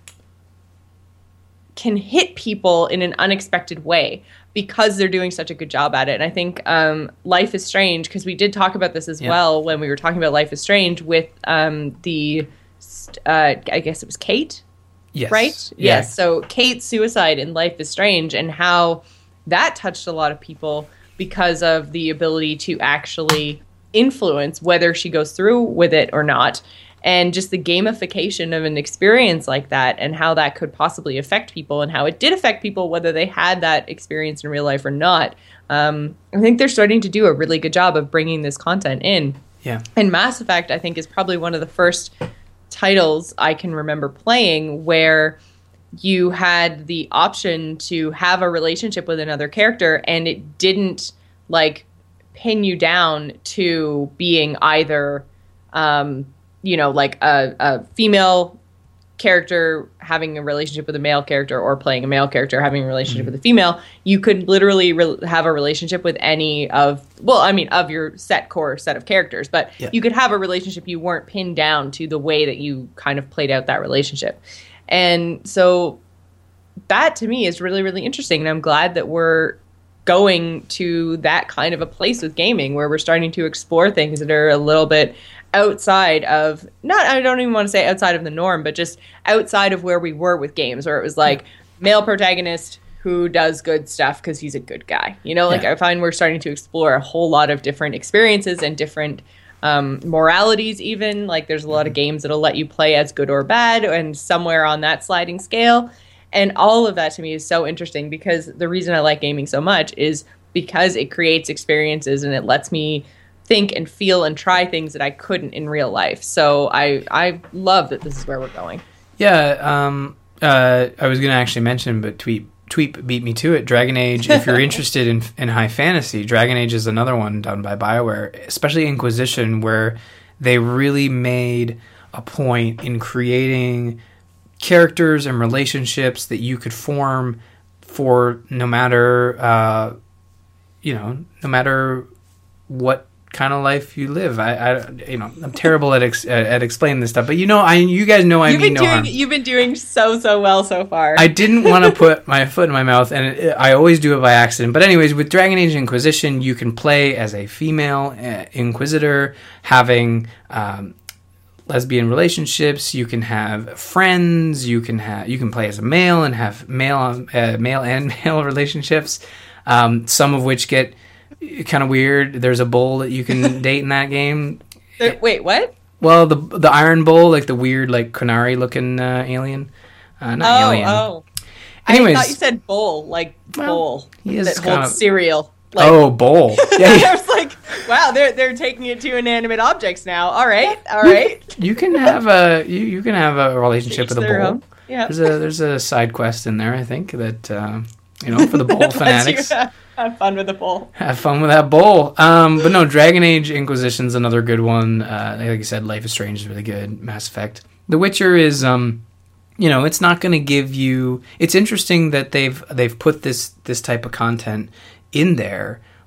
can hit people in an unexpected way because they're doing such a good job at it. And I think um, Life is Strange, because we did talk about this as yeah. well when we were talking about Life is Strange with um, the Uh, I guess it was Kate, yes. right? Yeah. Yes. So Kate's suicide in Life is Strange and how that touched a lot of people because of the ability to actually influence whether she goes through with it or not. And just the gamification of an experience like that and how that could possibly affect people and how it did affect people, whether they had that experience in real life or not. Um, I think they're starting to do a really good job of bringing this content in. Yeah. And Mass Effect, I think, is probably one of the first titles I can remember playing where you had the option to have a relationship with another character and it didn't like pin you down to being either um you know like a, a female character having a relationship with a male character or playing a male character having a relationship mm-hmm. with a female. You could literally re- have a relationship with any of, well, I mean, of your set core set of characters, but yeah. you could have a relationship. You weren't pinned down to the way that you kind of played out that relationship. And so that to me is really, really interesting. And I'm glad that we're going to that kind of a place with gaming where we're starting to explore things that are a little bit outside of, not, I don't even want to say outside of the norm, but just outside of where we were with games, where it was like male protagonist who does good stuff because he's a good guy. You know, like yeah. I find we're starting to explore a whole lot of different experiences and different um, moralities even. Like there's a lot of games that'll let you play as good or bad and somewhere on that sliding scale. And all of that to me is so interesting because the reason I like gaming so much is because it creates experiences and it lets me think and feel and try things that I couldn't in real life. So I I love that this is where we're going. Yeah, um, uh, I was going to actually mention, but Tweep Tweep beat me to it. Dragon Age, if you're interested in in high fantasy, Dragon Age is another one done by BioWare, especially Inquisition, where they really made a point in creating characters and relationships that you could form for no matter, uh, you know, no matter what kind of life you live. I, I you know, I'm terrible at ex- at explaining this stuff, but you know, I you guys know I you've mean been no doing, harm. You've been doing so so well so far. I didn't want to put my foot in my mouth, and it, I always do it by accident. But anyways, with Dragon Age Inquisition, you can play as a female uh, Inquisitor, having um, lesbian relationships. You can have friends. You can have you can play as a male and have male uh, male and male relationships. Um, some of which get kind of weird. There's a bull that you can date in that game. There, wait, what? Well, the the Iron Bull, like the weird, like Qunari looking uh, alien. Uh, not oh, alien. Oh, Anyways, I thought you said bowl, like well, bowl he is that kind holds of, cereal. Like, oh, bowl. Yeah, yeah. I was like, wow, they're they're taking it to inanimate objects now. All right, all right. You can have a you, you can have a relationship with a bull. Own. Yeah. There's a there's a side quest in there, I think, that uh, you know, for the bull fanatics. Have fun with the bowl. Have fun with that bowl. Um, but no, Dragon Age Inquisition's another good one. Uh, like I said, Life is Strange is really good. Mass Effect. The Witcher is, um, you know, it's not going to give you. It's interesting that they've they've put this this type of content in there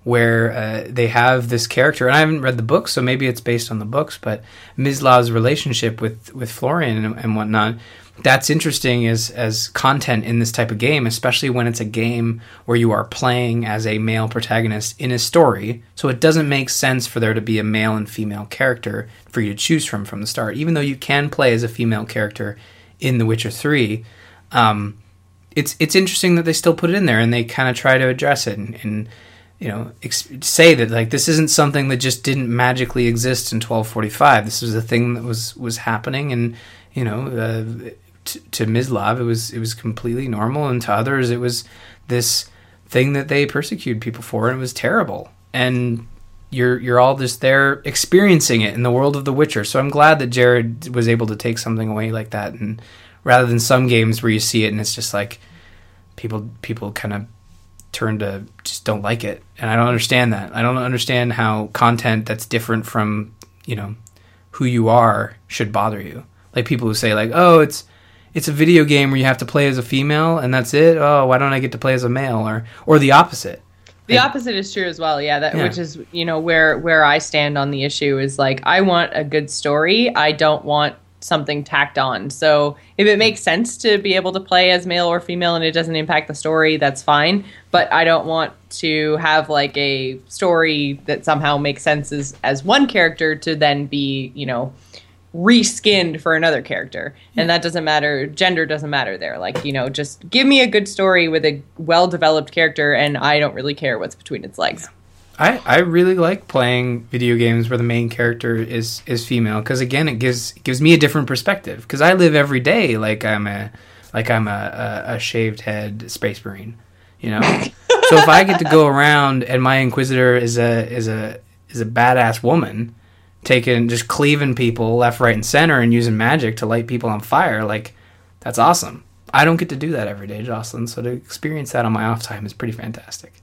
where uh, they have this character, and I haven't read the book, so maybe it's based on the books, but Mislav's relationship with, with Florian and, and whatnot, that's interesting as, as content in this type of game, especially when it's a game where you are playing as a male protagonist in a story, so it doesn't make sense for there to be a male and female character for you to choose from from the start, even though you can play as a female character in The Witcher three. Um, it's it's interesting that they still put it in there, and they kind of try to address it, and, and you know, ex- say that like this isn't something that just didn't magically exist in twelve forty-five. This was a thing that was was happening, and you know, uh, t- to Mislav it was it was completely normal, and to others it was this thing that they persecuted people for, and it was terrible. And you're you're all just there experiencing it in the world of The Witcher. So I'm glad that Jared was able to take something away like that, and rather than some games where you see it and it's just like people people kind of turn to just don't like it. And I don't understand that. I don't understand how content that's different from, you know, who you are should bother you. Like people who say like, oh, it's it's a video game where you have to play as a female and that's it. Oh, why don't I get to play as a male? Or or the opposite. The opposite is true as well. Yeah, that Yeah. which is, you know, where where I stand on the issue is like, I want a good story. I don't want something tacked on. So if it makes sense to be able to play as male or female and it doesn't impact the story, that's fine. But I don't want to have like a story that somehow makes sense as, as one character to then be, you know, reskinned for another character. And that doesn't matter. Gender doesn't matter there. Like, you know, just give me a good story with a well-developed character and I don't really care what's between its legs. I, I really like playing video games where the main character is, is female because again it gives it gives me a different perspective because I live every day like I'm a like I'm a, a, a shaved head space marine, you know. So if I get to go around and my Inquisitor is a is a is a badass woman taking just cleaving people left, right, and center and using magic to light people on fire, like that's awesome. I don't get to do that every day, Jocelyn. So to experience that on my off time is pretty fantastic.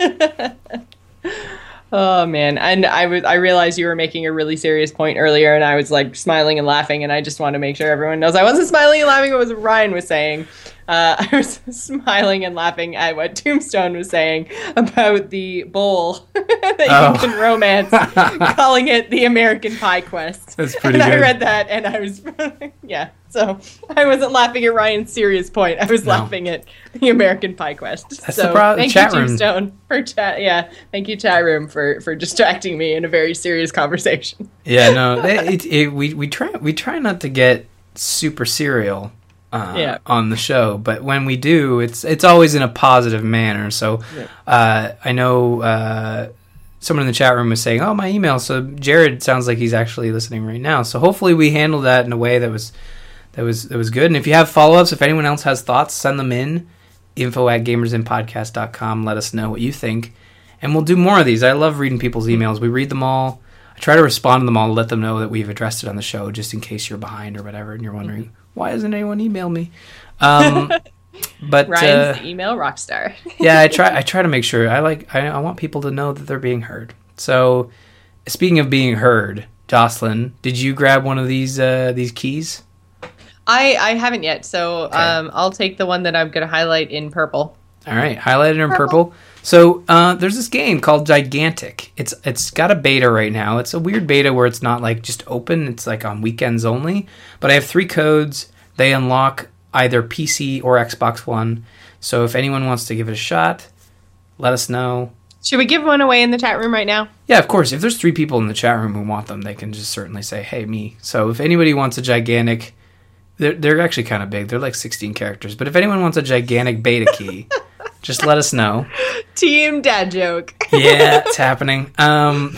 Oh man, and I was I realized you were making a really serious point earlier, and I was like smiling and laughing, and I just want to make sure everyone knows I wasn't smiling and laughing at what Ryan was saying. Uh, I was smiling and laughing at what Tombstone was saying about the bowl that Oh. you can romance, calling it the American Pie Quest. That's pretty and good. I read that, and I was yeah. So I wasn't laughing at Ryan's serious point. I was No. laughing at the American Pie Quest. That's so the pro- thank chat you, room. Tombstone, for chat. Yeah, thank you, chat room, for for distracting me in a very serious conversation. Yeah, no, it, it, it, we we try we try not to get super serial uh, Yeah. on the show, but when we do, it's it's always in a positive manner. So Yeah. uh, I know uh, someone in the chat room was saying, "Oh, my email." So Jared sounds like he's actually listening right now. So hopefully we handled that in a way that was that was that was good. And if you have follow ups, if anyone else has thoughts, send them in. Info at gamersinpodcast dot com. Let us know what you think. And we'll do more of these. I love reading people's emails. We read them all. I try to respond to them all to let them know that we've addressed it on the show, just in case you're behind or whatever, and you're wondering, why doesn't anyone email me? Um, but Ryan's uh, the email rockstar. yeah, I try. I try to make sure. I like. I, I want people to know that they're being heard. So, speaking of being heard, Jocelyn, did you grab one of these uh, these keys? I I haven't yet, so Okay. um, I'll take the one that I'm going to highlight in purple. All right, highlighted in purple. Purple. So uh, there's this game called Gigantic. It's it's got a beta right now. It's a weird beta where it's not like just open. It's like on weekends only. But I have three codes. They unlock either P C or Xbox One. So if anyone wants to give it a shot, let us know. Should we give one away in the chat room right now? Yeah, of course. If there's three people in the chat room who want them, they can just certainly say, "Hey, me." So if anybody wants a Gigantic, they're they're actually kind of big. They're like sixteen characters. But if anyone wants a Gigantic beta key, just let us know. Team dad joke. Yeah, it's happening. Um,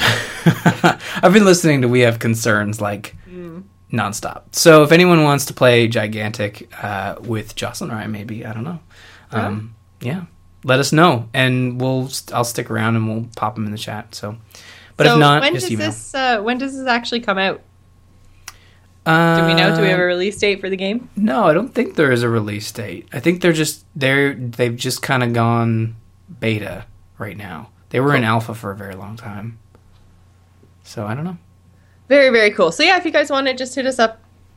I've been listening to We Have Concerns like nonstop. So if anyone wants to play Gigantic uh, with Jocelyn or I, maybe I don't know. Um, yeah, let us know, and we'll I'll stick around and we'll pop them in the chat. So, but so if not, when just does email. this uh, when does this actually come out? Uh, Do we know? Do we have a release date for the game? No, I don't think there is a release date. I think they're just they're they've just kind of gone beta right now. They were in alpha for a very long time. So I don't know. Very very cool. So yeah, if you guys want it, just hit us up.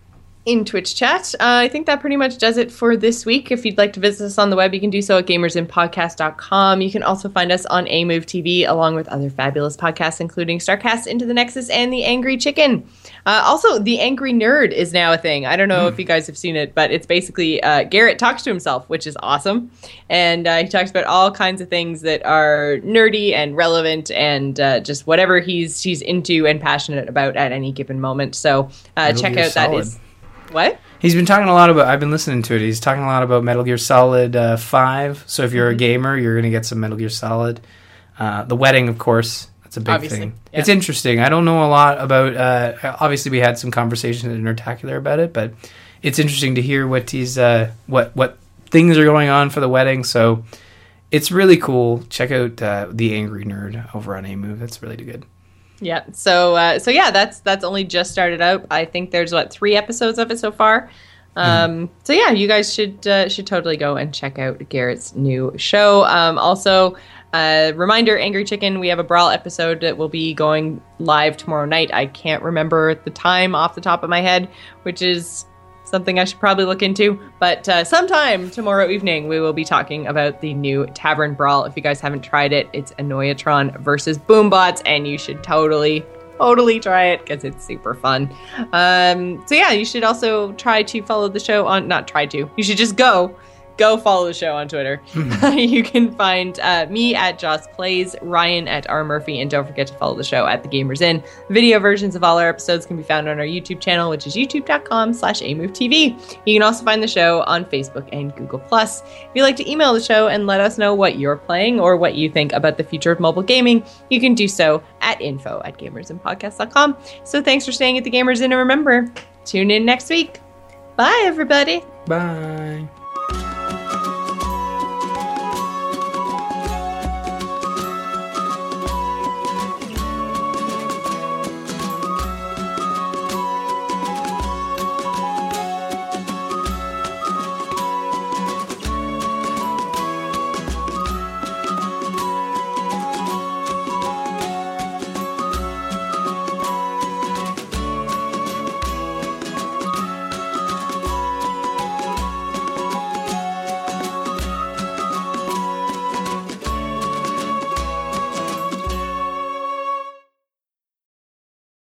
in Twitch chat. Uh, I think that pretty much does it for this week. If you'd like to visit us on the web, you can do so at gamers in podcast dot com. You can also find us on A Move T V, along with other fabulous podcasts, including Starcast, Into the Nexus, and The Angry Chicken. Uh, also, The Angry Nerd is now a thing. I don't know mm. if you guys have seen it, but it's basically uh, Garrett talks to himself, which is awesome. And uh, he talks about all kinds of things that are nerdy and relevant and uh, just whatever he's he's into and passionate about at any given moment. So uh, check out Solid. that is... What? He's been talking a lot about, I've been listening to it, he's talking a lot about Metal Gear Solid uh, five, so if you're mm-hmm. a gamer, you're going to get some Metal Gear Solid. Uh, the wedding, of course, that's a big obviously, thing. Yeah. It's interesting. I don't know a lot about, uh, obviously we had some conversations at Nerdtacular about it, but it's interesting to hear what he's, uh, what, what things are going on for the wedding, so it's really cool. Check out uh, The Angry Nerd over on A Move, that's really good. Yeah. So, uh, so yeah, that's that's only just started out. I think there's what three episodes of it so far. Um, mm. So yeah, you guys should uh, should totally go and check out Garrett's new show. Um, also, uh, reminder: Angry Chicken. We have a Brawl episode that will be going live tomorrow night. I can't remember the time off the top of my head, which is something I should probably look into. But uh, sometime tomorrow evening, we will be talking about the new Tavern Brawl. If you guys haven't tried it, it's Annoyatron versus Boombots, and you should totally, totally try it because it's super fun. Um, so yeah, you should also try to follow the show on, not try to, you should just go. Go follow the show on Twitter. Mm. You can find uh, me at Joss Plays, Ryan at R Murphy, and don't forget to follow the show at The Gamers Inn. Video versions of all our episodes can be found on our YouTube channel, which is youtube.com slash AMoveTV. You can also find the show on Facebook and Google Plus. If you'd like to email the show and let us know what you're playing or what you think about the future of mobile gaming, you can do so at info at gamersinpodcast dot com. So thanks for staying at The Gamers Inn, and remember, tune in next week. Bye, everybody. Bye.